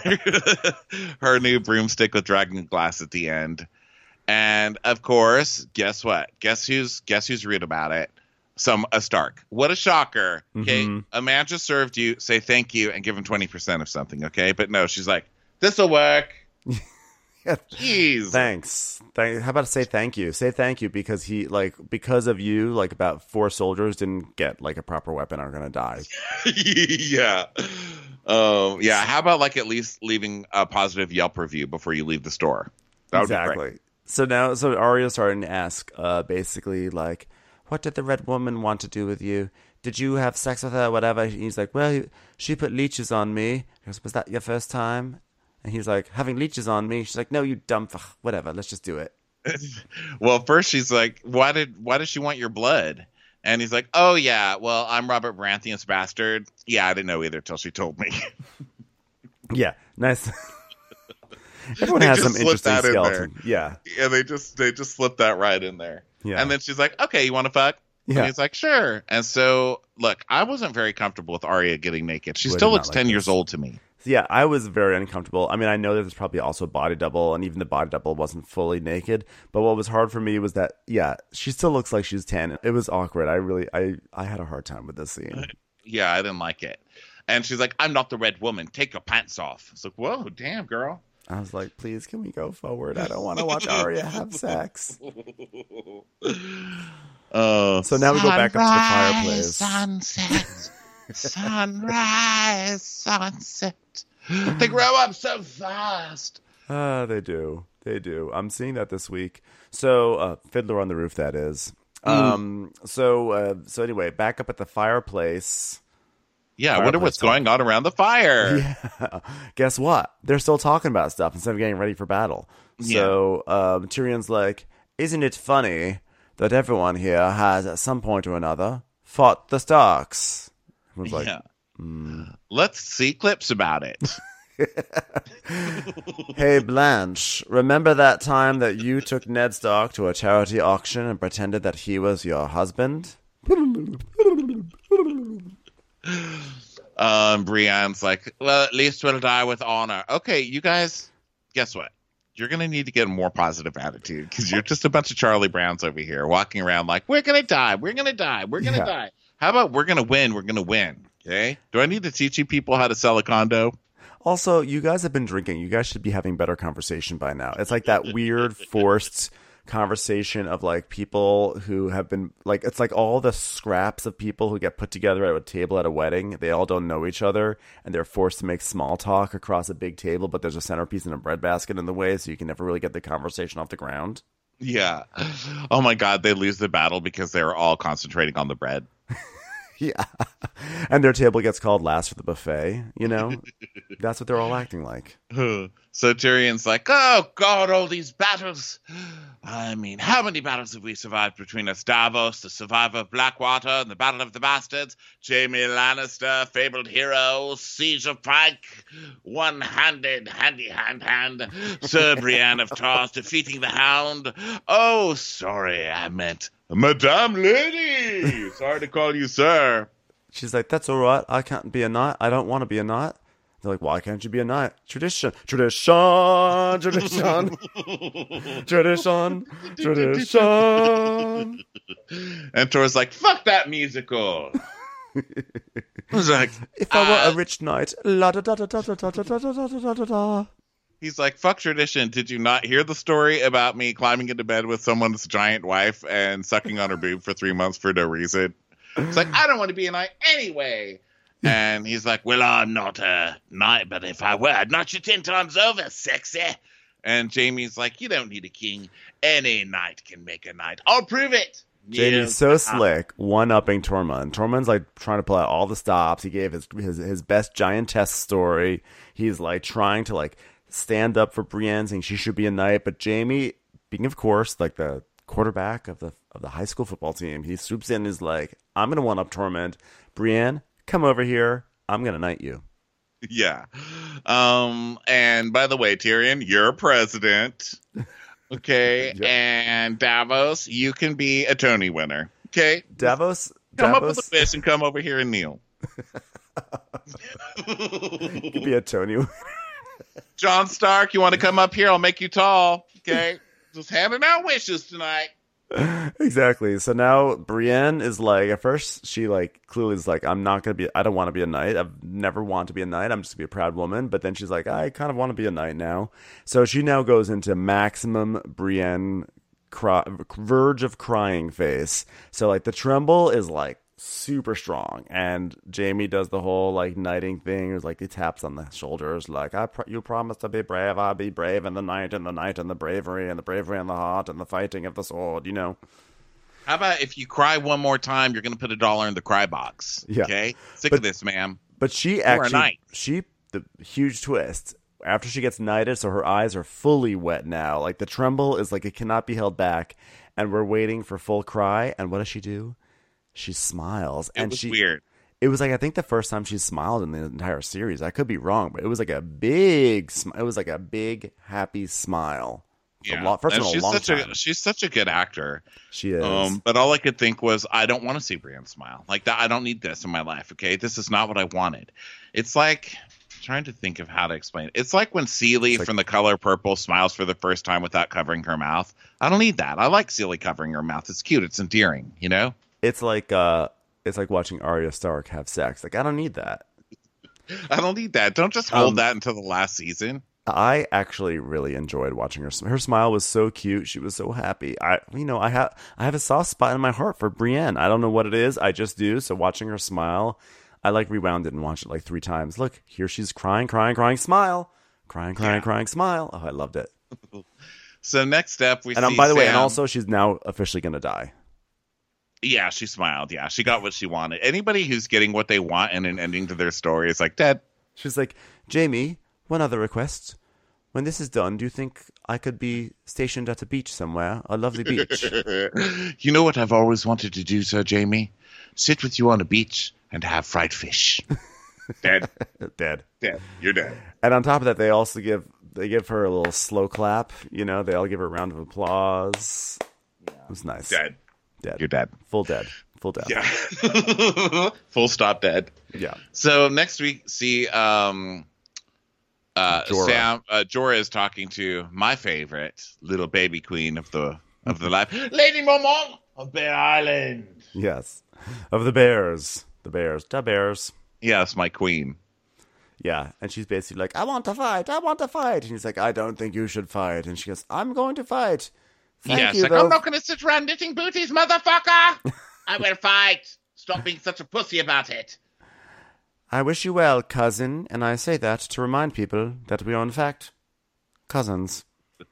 broomstick with dragon glass at the end. And of course, guess what? Guess who's rude about it? A Stark. What a shocker. Okay. Mm-hmm. A man just served you, say thank you, and give him 20% of something, okay? But no, she's like, this'll work. Jeez. Thanks. How about say thank you? Say thank you because because of you, like about 4 soldiers didn't get like a proper weapon are gonna die. Yeah. Yeah. How about like at least leaving a positive Yelp review before you leave the store? That would be great. So Arya's starting to ask, basically like, what did the Red Woman want to do with you? Did you have sex with her? Whatever. He's like, well, she put leeches on me. He goes, was that your first time? And he's like, having leeches on me. She's like, no, you dumb whatever. Let's just do it. Well, first she's like, why does she want your blood? And he's like, oh yeah, well, I'm Robert Baratheon's bastard. Yeah, I didn't know either till she told me. Yeah, nice. Everyone has some interesting skeleton. Yeah, they just slip that right in there. Yeah, and then she's like, okay, you want to fuck? Yeah. And he's like, sure. And so, look, I wasn't very comfortable with Arya getting naked. She still looks 10 years old to me. Yeah, I was very uncomfortable. I mean, I know that there's probably also a body double, and even the body double wasn't fully naked. But what was hard for me was that, yeah, she still looks like she's 10. It was awkward. I had a hard time with this scene. Yeah, I didn't like it. And she's like, I'm not the Red Woman. Take your pants off. It's like, whoa, damn, girl. I was like, please, can we go forward? I don't want to watch Arya have sex. So now we go back up to the fireplace. Sunset. Sunrise, sunset. They grow up so fast. They do. I'm seeing that this week. So, Fiddler on the Roof, that is. So anyway, back up at the fireplace. Yeah, I wonder what's going on around the fire. Yeah. Guess what? They're still talking about stuff instead of getting ready for battle. Yeah. So Tyrion's like, isn't it funny that everyone here has, at some point or another, fought the Starks? Was like, yeah. Let's see clips about it. Hey, Blanche, remember that time that you took Ned Stark to a charity auction and pretended that he was your husband? Brienne's like, well, at least we'll die with honor. Okay, you guys, guess what? You're going to need to get a more positive attitude because you're just a bunch of Charlie Browns over here walking around like, we're going to die. We're going to die. We're going to die. How about we're going to win? We're going to win. Okay. Do I need to teach you people how to sell a condo? Also, you guys have been drinking. You guys should be having better conversation by now. It's like that weird forced conversation of like people who have been like, it's like all the scraps of people who get put together at a table at a wedding. They all don't know each other and they're forced to make small talk across a big table, but there's a centerpiece and a breadbasket in the way, so you can never really get the conversation off the ground. Yeah. Oh my God, they lose the battle because they're all concentrating on the bread. Yeah. And their table gets called last for the buffet, you know? That's what they're all acting like. So Tyrion's like, oh God, all these battles. I mean, how many battles have we survived between us? Davos, the survivor of Blackwater, and the Battle of the Bastards, Jaime Lannister, fabled hero, Siege of Pike, one-handed, hand, Sir Brienne of Tarth defeating the Hound. Oh, sorry, I meant Madame Lady. Sorry to call you sir. She's like, that's all right. I can't be a knight. I don't want to be a knight. They're like, why can't you be a knight? Tradition. And Tor's like, fuck that musical. I was like, if I were a rich knight, la da da da da da da da da da da da. He's like, fuck tradition. Did you not hear the story about me climbing into bed with someone's giant wife and sucking on her boob for 3 months for no reason? It's like, I don't want to be a knight anyway. And he's like, well, I'm not a knight, but if I were, I'd knock you 10 times over, sexy. And Jaime's like, you don't need a king. Any knight can make a knight. I'll prove it. Jaime's so slick, one-upping Tormund. Tormund's like trying to pull out all the stops. He gave his best giantess story. He's like trying to like stand up for Brienne, saying she should be a knight. But Jaime, being of course like the quarterback of the high school football team, he swoops in and is like, I'm gonna one-up Tormund. Brienne, come over here. I'm gonna knight you. Yeah. And by the way, Tyrion, you're president. Okay. Yep. And Davos, you can be a Tony winner. Okay. Davos Come up with a wish and come over here and kneel. You could be a Tony. John Stark, you want to come up here? I'll make you tall. Okay, just handing out wishes tonight. Exactly. So now Brienne is like, at first she like clearly is like, I don't want to be a knight. I've never wanted to be a knight. I'm just to be a proud woman. But then she's like, I kind of want to be a knight now. So she now goes into maximum Brienne verge of crying face. So like the tremble is like super strong, and Jaime does the whole like knighting thing. It's like he taps on the shoulders like, you promised to be brave, I'll be brave in the night and the bravery and the heart and the fighting of the sword, you know. How about if you cry one more time, you're gonna put $1 in the cry box? Yeah. Okay, sick of this, ma'am. But the huge twist after she gets knighted, so her eyes are fully wet now, like the tremble is like it cannot be held back, and we're waiting for full cry. And what does she do? She smiles. It was weird. It was like, I think the first time she smiled in the entire series. I could be wrong, but it was like a big happy smile. Yeah. She's such a good actor. She is. But all I could think was, I don't want to see Brienne smile like that. I don't need this in my life. Okay, this is not what I wanted. It's like, trying to think of how to explain it. It's like when Celie from The Color Purple smiles for the first time without covering her mouth. I don't need that. I like Celie covering her mouth. It's cute. It's endearing. You know. It's like watching Arya Stark have sex. Like, I don't need that. I don't need that. Don't just hold that until the last season. I actually really enjoyed watching her. Her smile was so cute. She was so happy. I have a soft spot in my heart for Brienne. I don't know what it is. I just do. So watching her smile, I like rewound it and watched it like 3 times. Look, here she's crying, smile. Crying, smile. Oh, I loved it. So next step, we see by the way, Sam. And also she's now officially going to die. Yeah, she smiled. Yeah, she got what she wanted. Anybody who's getting what they want and an ending to their story is like, dead. She's like, Jaime, one other request. When this is done, do you think I could be stationed at a beach somewhere? A lovely beach. You know what I've always wanted to do, Sir Jaime? Sit with you on a beach and have fried fish. Dead. Dead. You're dead. And on top of that, they also give her a little slow clap. You know, they all give her a round of applause. Yeah. It was nice. Dead. You're dead. Full dead. Yeah. Full stop dead. Yeah. So next week, see Jorah. Sam. Jorah is talking to my favorite little baby queen of the life, Lady Mormont of Bear Island. Yes, of the bears. The bears. Yes, my queen. Yeah, and she's basically like, I want to fight. And he's like, I don't think you should fight. And she goes, I'm going to fight. Thank you, I'm not going to sit around knitting booties, motherfucker. I will fight. Stop being such a pussy about it. I wish you well, cousin, and I say that to remind people that we are, in fact, cousins.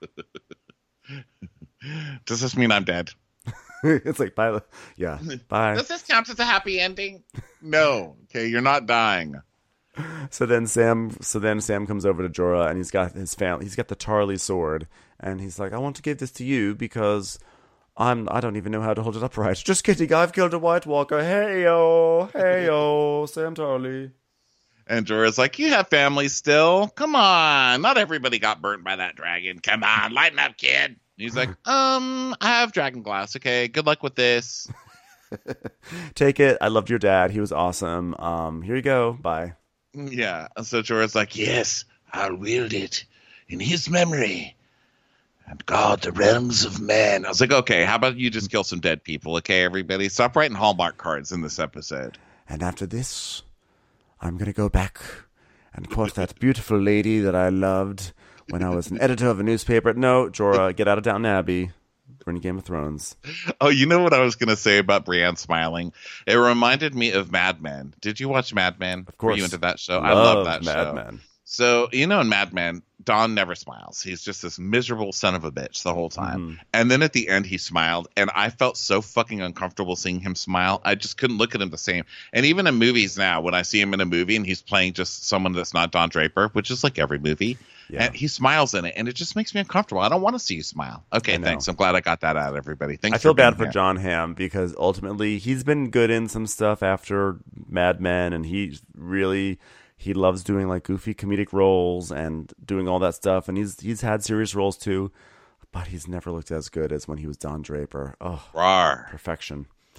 Does this mean I'm dead? It's like, bye. Yeah, bye. Does this count as a happy ending? No. Okay, you're not dying. So then Sam comes over to Jorah, and he's got his family. He's got the Tarly sword, and he's like, I want to give this to you because I don't even know how to hold it upright. Just kidding, I've killed a White Walker. Hey yo, Sam Tarly. And Jorah's like, you have family still? Come on, not everybody got burnt by that dragon. Come on, lighten up, kid. And he's like, I have dragon glass. Okay, good luck with this. Take it. I loved your dad. He was awesome. Here you go. Bye. Yeah. So Jorah's like, yes, I'll wield it in his memory and guard the realms of man. I was like, okay, how about you just kill some dead people? Okay, everybody, stop writing Hallmark cards in this episode. And after this, I'm going to go back and quote that beautiful lady that I loved when I was an editor of a newspaper. No, Jorah, get out of Downton Abbey. We're in Game of Thrones. Oh, you know what I was going to say about Brienne smiling? It reminded me of Mad Men. Did you watch Mad Men? Of course. Were you into that show? I love that show. Mad Men. So, you know, in Mad Men, Don never smiles. He's just this miserable son of a bitch the whole time. Mm-hmm. And then at the end, he smiled. And I felt so fucking uncomfortable seeing him smile. I just couldn't look at him the same. And even in movies now, when I see him in a movie and he's playing just someone that's not Don Draper, which is like every movie, and he smiles in it. And it just makes me uncomfortable. I don't want to see you smile. Okay, thanks. I'm glad I got that out, everybody. Thanks. I feel bad for John Hamm because ultimately he's been good in some stuff after Mad Men. And he loves doing like goofy comedic roles and doing all that stuff. And he's had serious roles too, but he's never looked as good as when he was Don Draper. Oh, Rawr. Perfection.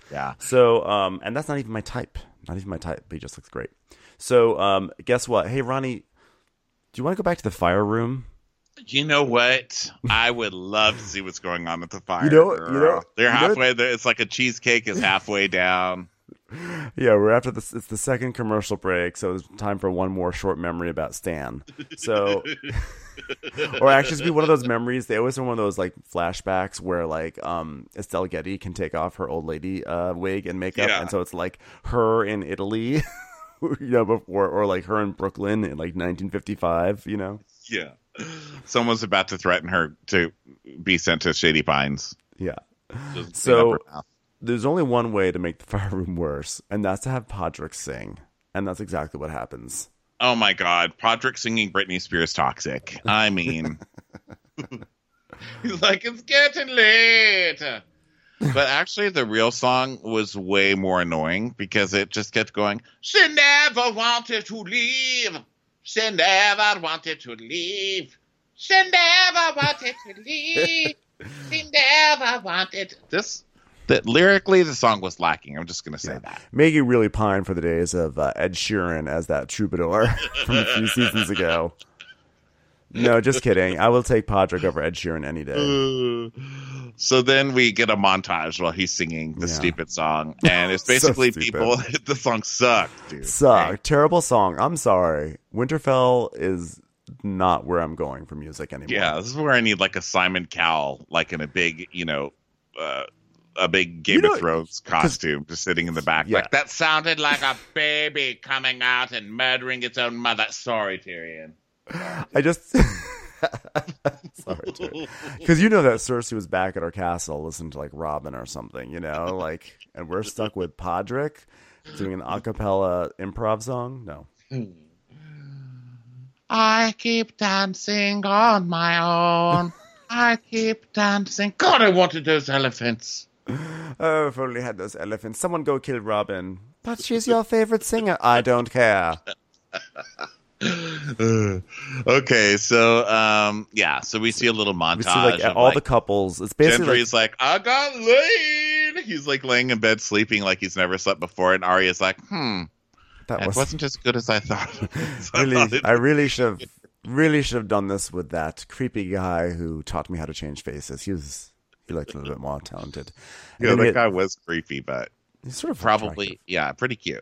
Yeah. So, and that's not even my type. Not even my type. But he just looks great. So, guess what? Hey, Ronnie, do you want to go back to the fire room? You know what? I would love to see what's going on at the fire. They're halfway there. It's like a cheesecake is halfway down. Yeah, we're after this. It's the second commercial break, so it's time for one more short memory about Stan. So, or actually, it's be one of those memories. They always have one of those like flashbacks where like Estelle Getty can take off her old lady wig and makeup, and so it's like her in Italy, before, or like her in Brooklyn in like 1955. Yeah, someone's about to threaten her to be sent to Shady Pines. Yeah, so. There's only one way to make the fire room worse, and that's to have Podrick sing. And that's exactly what happens. Oh, my God. Podrick singing Britney Spears Toxic. I mean, he's like, it's getting late. But actually, the real song was way more annoying because it just kept going, she never wanted to leave. She never wanted to leave. She never wanted to leave. She never wanted this. That lyrically, the song was lacking. I'm just going to say that. Maggie really pined for the days of Ed Sheeran as that troubadour from a few seasons ago. No, just kidding. I will take Podrick over Ed Sheeran any day. So then we get a montage while he's singing the stupid song. And it's basically people, the song sucked, dude. Sucked. Terrible song. I'm sorry. Winterfell is not where I'm going for music anymore. Yeah, this is where I need like a Simon Cowell, like in a big, a big Game of Thrones costume, just sitting in the back. Yeah. Like, that sounded like a baby coming out and murdering its own mother. Sorry, Tyrion. I just... Sorry, Tyrion. Because that Cersei was back at our castle listening to, like, Robin or something, like... And we're stuck with Podrick doing an a cappella improv song? No. I keep dancing on my own. I keep dancing. God, I wanted those elephants. Oh, if only had those elephants. Someone go kill Robin. But she's your favorite singer. I don't care. Okay, so so we see a little montage. We see like all the couples. It's basically Gendry's like, I got laid. He's like laying in bed sleeping like he's never slept before, and Arya's like, it wasn't as good as I thought. I really should have done this with that creepy guy who taught me how to change faces. He looked a little bit more talented. Yeah, that guy was creepy, but he's sort of probably pretty cute.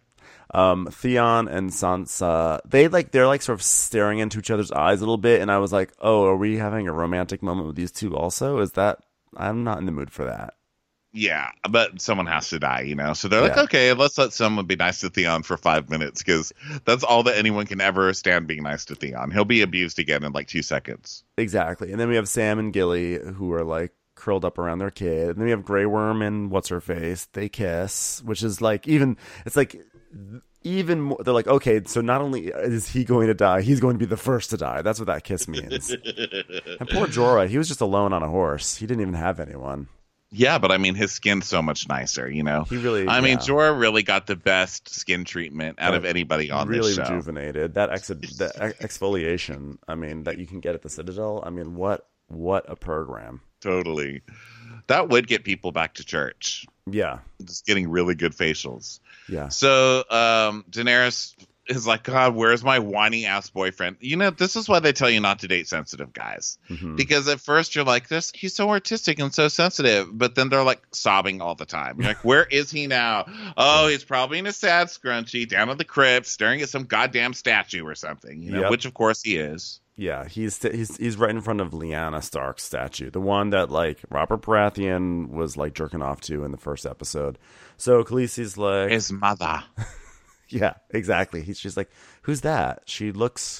Theon and Sansa, they're like sort of staring into each other's eyes a little bit, and I was like, oh, are we having a romantic moment with these two also? I'm not in the mood for that. Yeah, but someone has to die, So they're like, okay, let's let someone be nice to Theon for 5 minutes, because that's all that anyone can ever stand being nice to Theon. He'll be abused again in like 2 seconds. Exactly. And then we have Sam and Gilly, who are like curled up around their kid. And then we have Grey Worm and what's-her-face. They kiss, which is like even more, they're like, okay, so not only is he going to die, he's going to be the first to die. That's what that kiss means. And poor Jorah, he was just alone on a horse. He didn't even have anyone. Yeah, but I mean, his skin's so much nicer, He really, I mean, Jorah really got the best skin treatment out of anybody on this show. Really rejuvenated. That exfoliation, I mean, that you can get at the Citadel. I mean, what a program. Totally. That would get people back to church. Yeah. Just getting really good facials. Yeah. So Daenerys is like, God, where's my whiny ass boyfriend? This is why they tell you not to date sensitive guys. Mm-hmm. Because at first you're like, he's so artistic and so sensitive. But then they're like sobbing all the time. You're like, where is he now? Oh, he's probably in a sad scrunchie down in the crypt staring at some goddamn statue or something, which of course he is. Yeah, he's right in front of Lyanna Stark's statue, the one that like Robert Baratheon was like jerking off to in the first episode. So Khaleesi's like his mother. Yeah, exactly. She's like, who's that? She looks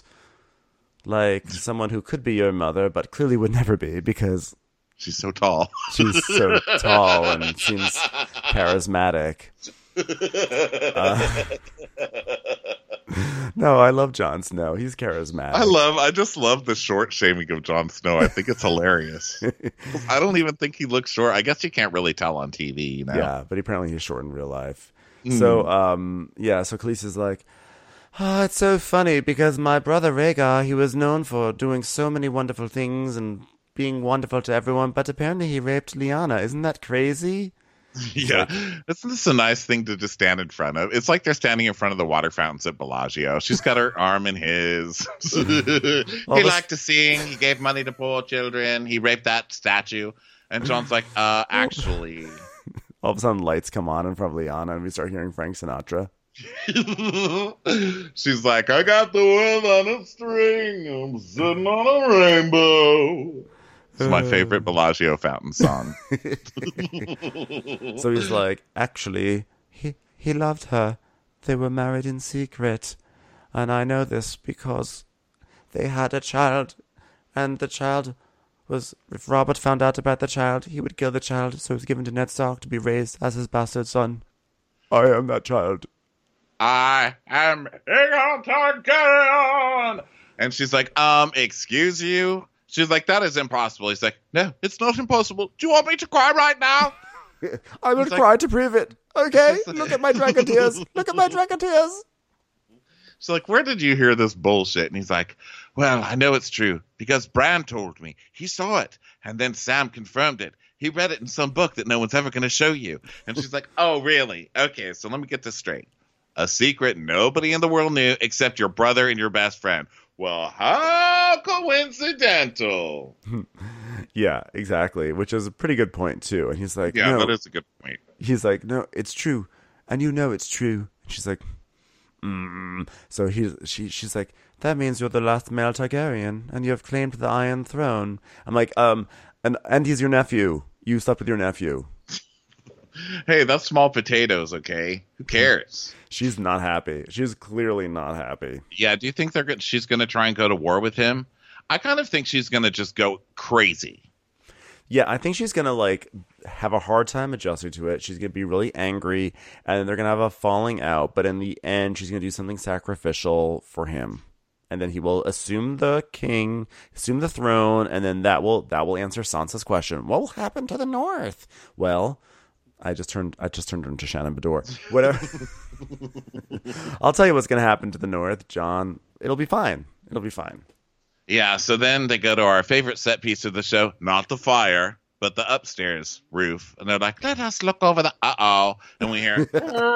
like someone who could be your mother, but clearly would never be because she's so tall. She's so tall and seems charismatic. No, I love Jon Snow. He's charismatic. I just love the short shaming of Jon Snow. I think it's hilarious. I don't even think he looks short. I guess you can't really tell on TV, Yeah, but apparently he's short in real life. So, so Khaleesi's like, oh, it's so funny because my brother Rhaegar, he was known for doing so many wonderful things and being wonderful to everyone, but apparently he raped Lyanna. Isn't that crazy? Yeah, isn't this a nice thing to just stand in front of? It's like they're standing in front of the water fountains at Bellagio. She's got her arm in his. He liked to sing. He gave money to poor children. He raped that statue. And John's like, actually. All of a sudden, lights come on in front of Liana, and we start hearing Frank Sinatra. She's like, I got the world on a string. I'm sitting on a rainbow. It's my favorite Bellagio fountain song. So he's like, actually, he loved her. They were married in secret. And I know this because they had a child. And the child was, if Robert found out about the child, he would kill the child. So it was given to Ned Stark to be raised as his bastard son. I am that child. I am Aegon Targaryen. And she's like, excuse you? She's like, that is impossible. He's like, no, it's not impossible. Do you want me to cry right now? I will cry to prove it. Okay? Look at my dragon tears. Look at my dragon tears. She's like, where did you hear this bullshit? And he's like, well, I know it's true because Bran told me. He saw it. And then Sam confirmed it. He read it in some book that no one's ever going to show you. And she's like, oh, really? Okay, so let me get this straight. A secret nobody in the world knew except your brother and your best friend. Well, how coincidental. Yeah, exactly, which is a pretty good point, too. And he's like, yeah, no. That is a good point. He's like, no, it's true. And you know it's true. And she's like, So she's like, that means you're the last male Targaryen, and you have claimed the Iron Throne. I'm like, and he's your nephew. You slept with your nephew. Hey, that's small potatoes, okay? Who cares? She's not happy. She's clearly not happy. Yeah, do you think she's going to try and go to war with him? I kind of think she's going to just go crazy. Yeah, I think she's going to, like, have a hard time adjusting to it. She's going to be really angry, and they're going to have a falling out. But in the end, she's going to do something sacrificial for him. And then he will assume the throne, and then that will answer Sansa's question. What will happen to the North? Well, I just turned into Shannon Bedore. Whatever. I'll tell you what's going to happen to the North, John. It'll be fine. It'll be fine. Yeah, so then they go to our favorite set piece of the show, not the fire, but the upstairs roof. And they're like, let us look over the and we hear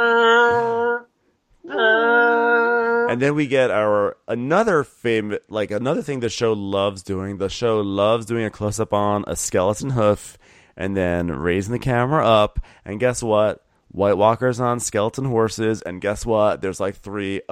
and then we get another thing the show loves doing. The show loves doing a close-up on a skeleton hoof and then raising the camera up. And guess what? White Walkers on skeleton horses. And guess what? There's like 10,000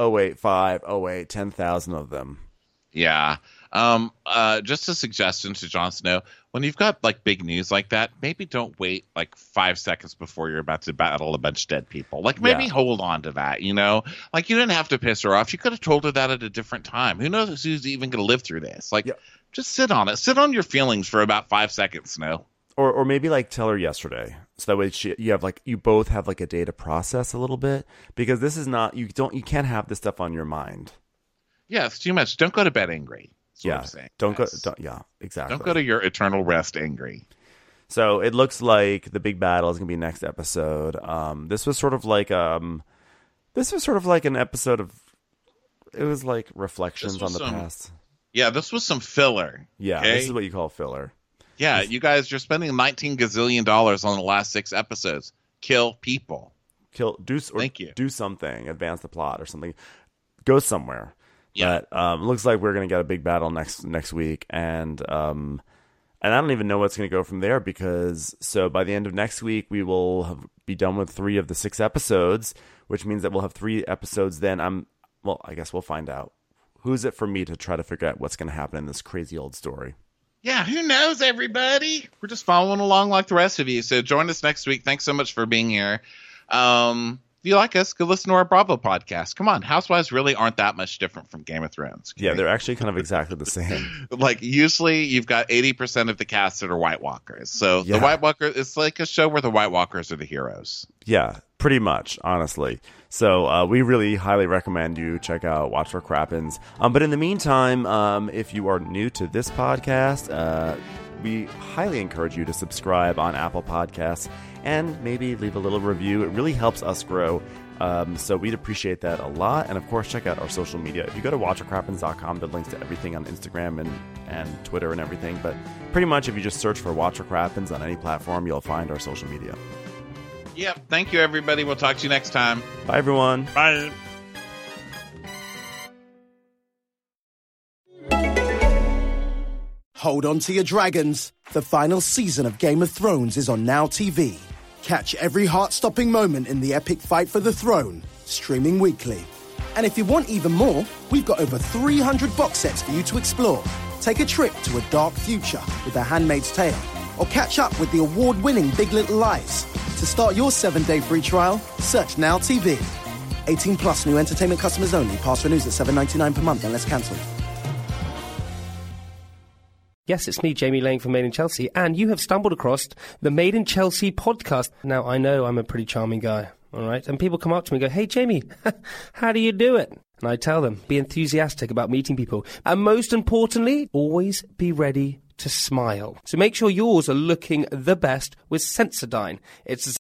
of them. Yeah. Just a suggestion to Jon Snow, when you've got like big news like that, maybe don't wait like 5 seconds before you're about to battle a bunch of dead people. Like maybe hold on to that, you know? Like you didn't have to piss her off. You could have told her that at a different time. Who knows who's even going to live through this? Like just sit on it. Sit on your feelings for about 5 seconds, Snow. Or maybe like tell her yesterday, so that way you both have like a day to process a little bit, because this is not you can't have this stuff on your mind. Yeah, it's too much. Don't go to bed angry. Yeah, exactly. Don't go to your eternal rest angry. So it looks like the big battle is going to be next episode. This was sort of like an episode of. It was like reflections on the past. Yeah, this was some filler. Yeah, okay? This is what you call filler. Yeah, you guys, you're spending $19 gazillion on the last 6 episodes. Kill people. Thank you. Do something. Advance the plot or something. Go somewhere. Yeah. But looks like we're going to get a big battle next week, and I don't even know what's going to go from there, because by the end of next week we will be done with 3 of the 6 episodes, which means that we'll have 3 episodes then. I guess we'll find out. Who's it for me to try to figure out what's going to happen in this crazy old story? Yeah, who knows, everybody? We're just following along like the rest of you. So join us next week. Thanks so much for being here. If you like us, go listen to our Bravo podcast. Come on, Housewives really aren't that much different from Game of Thrones. Okay? Yeah, they're actually kind of exactly the same. Like, usually you've got 80% of the cast that are White Walkers. So the White Walkers, it's like a show where the White Walkers are the heroes. Yeah, pretty much, honestly. So we really highly recommend you check out Watch for Crappens. But in the meantime, if you are new to this podcast, we highly encourage you to subscribe on Apple Podcasts and maybe leave a little review. It really helps us grow. So we'd appreciate that a lot. And of course, check out our social media. If you go to watchforcrappens.com, there are links to everything on Instagram and Twitter and everything. But pretty much if you just search for Watch for Crappens on any platform, you'll find our social media. Yep. Thank you, everybody. We'll talk to you next time. Bye, everyone. Bye. Hold on to your dragons. The final season of Game of Thrones is on Now TV. Catch every heart-stopping moment in the epic fight for the throne, streaming weekly. And if you want even more, we've got over 300 box sets for you to explore. Take a trip to a dark future with The Handmaid's Tale, or catch up with the award-winning Big Little Lies. To start your 7-day free trial, search Now TV. 18 plus new entertainment customers only. Pass renews at $7.99 per month unless cancelled. Yes, it's me, Jamie Lang from Made in Chelsea, and you have stumbled across the Made in Chelsea podcast. Now, I know I'm a pretty charming guy, all right? And people come up to me and go, hey, Jamie, how do you do it? And I tell them, be enthusiastic about meeting people. And most importantly, always be ready to smile. So make sure yours are looking the best with Sensodyne. It's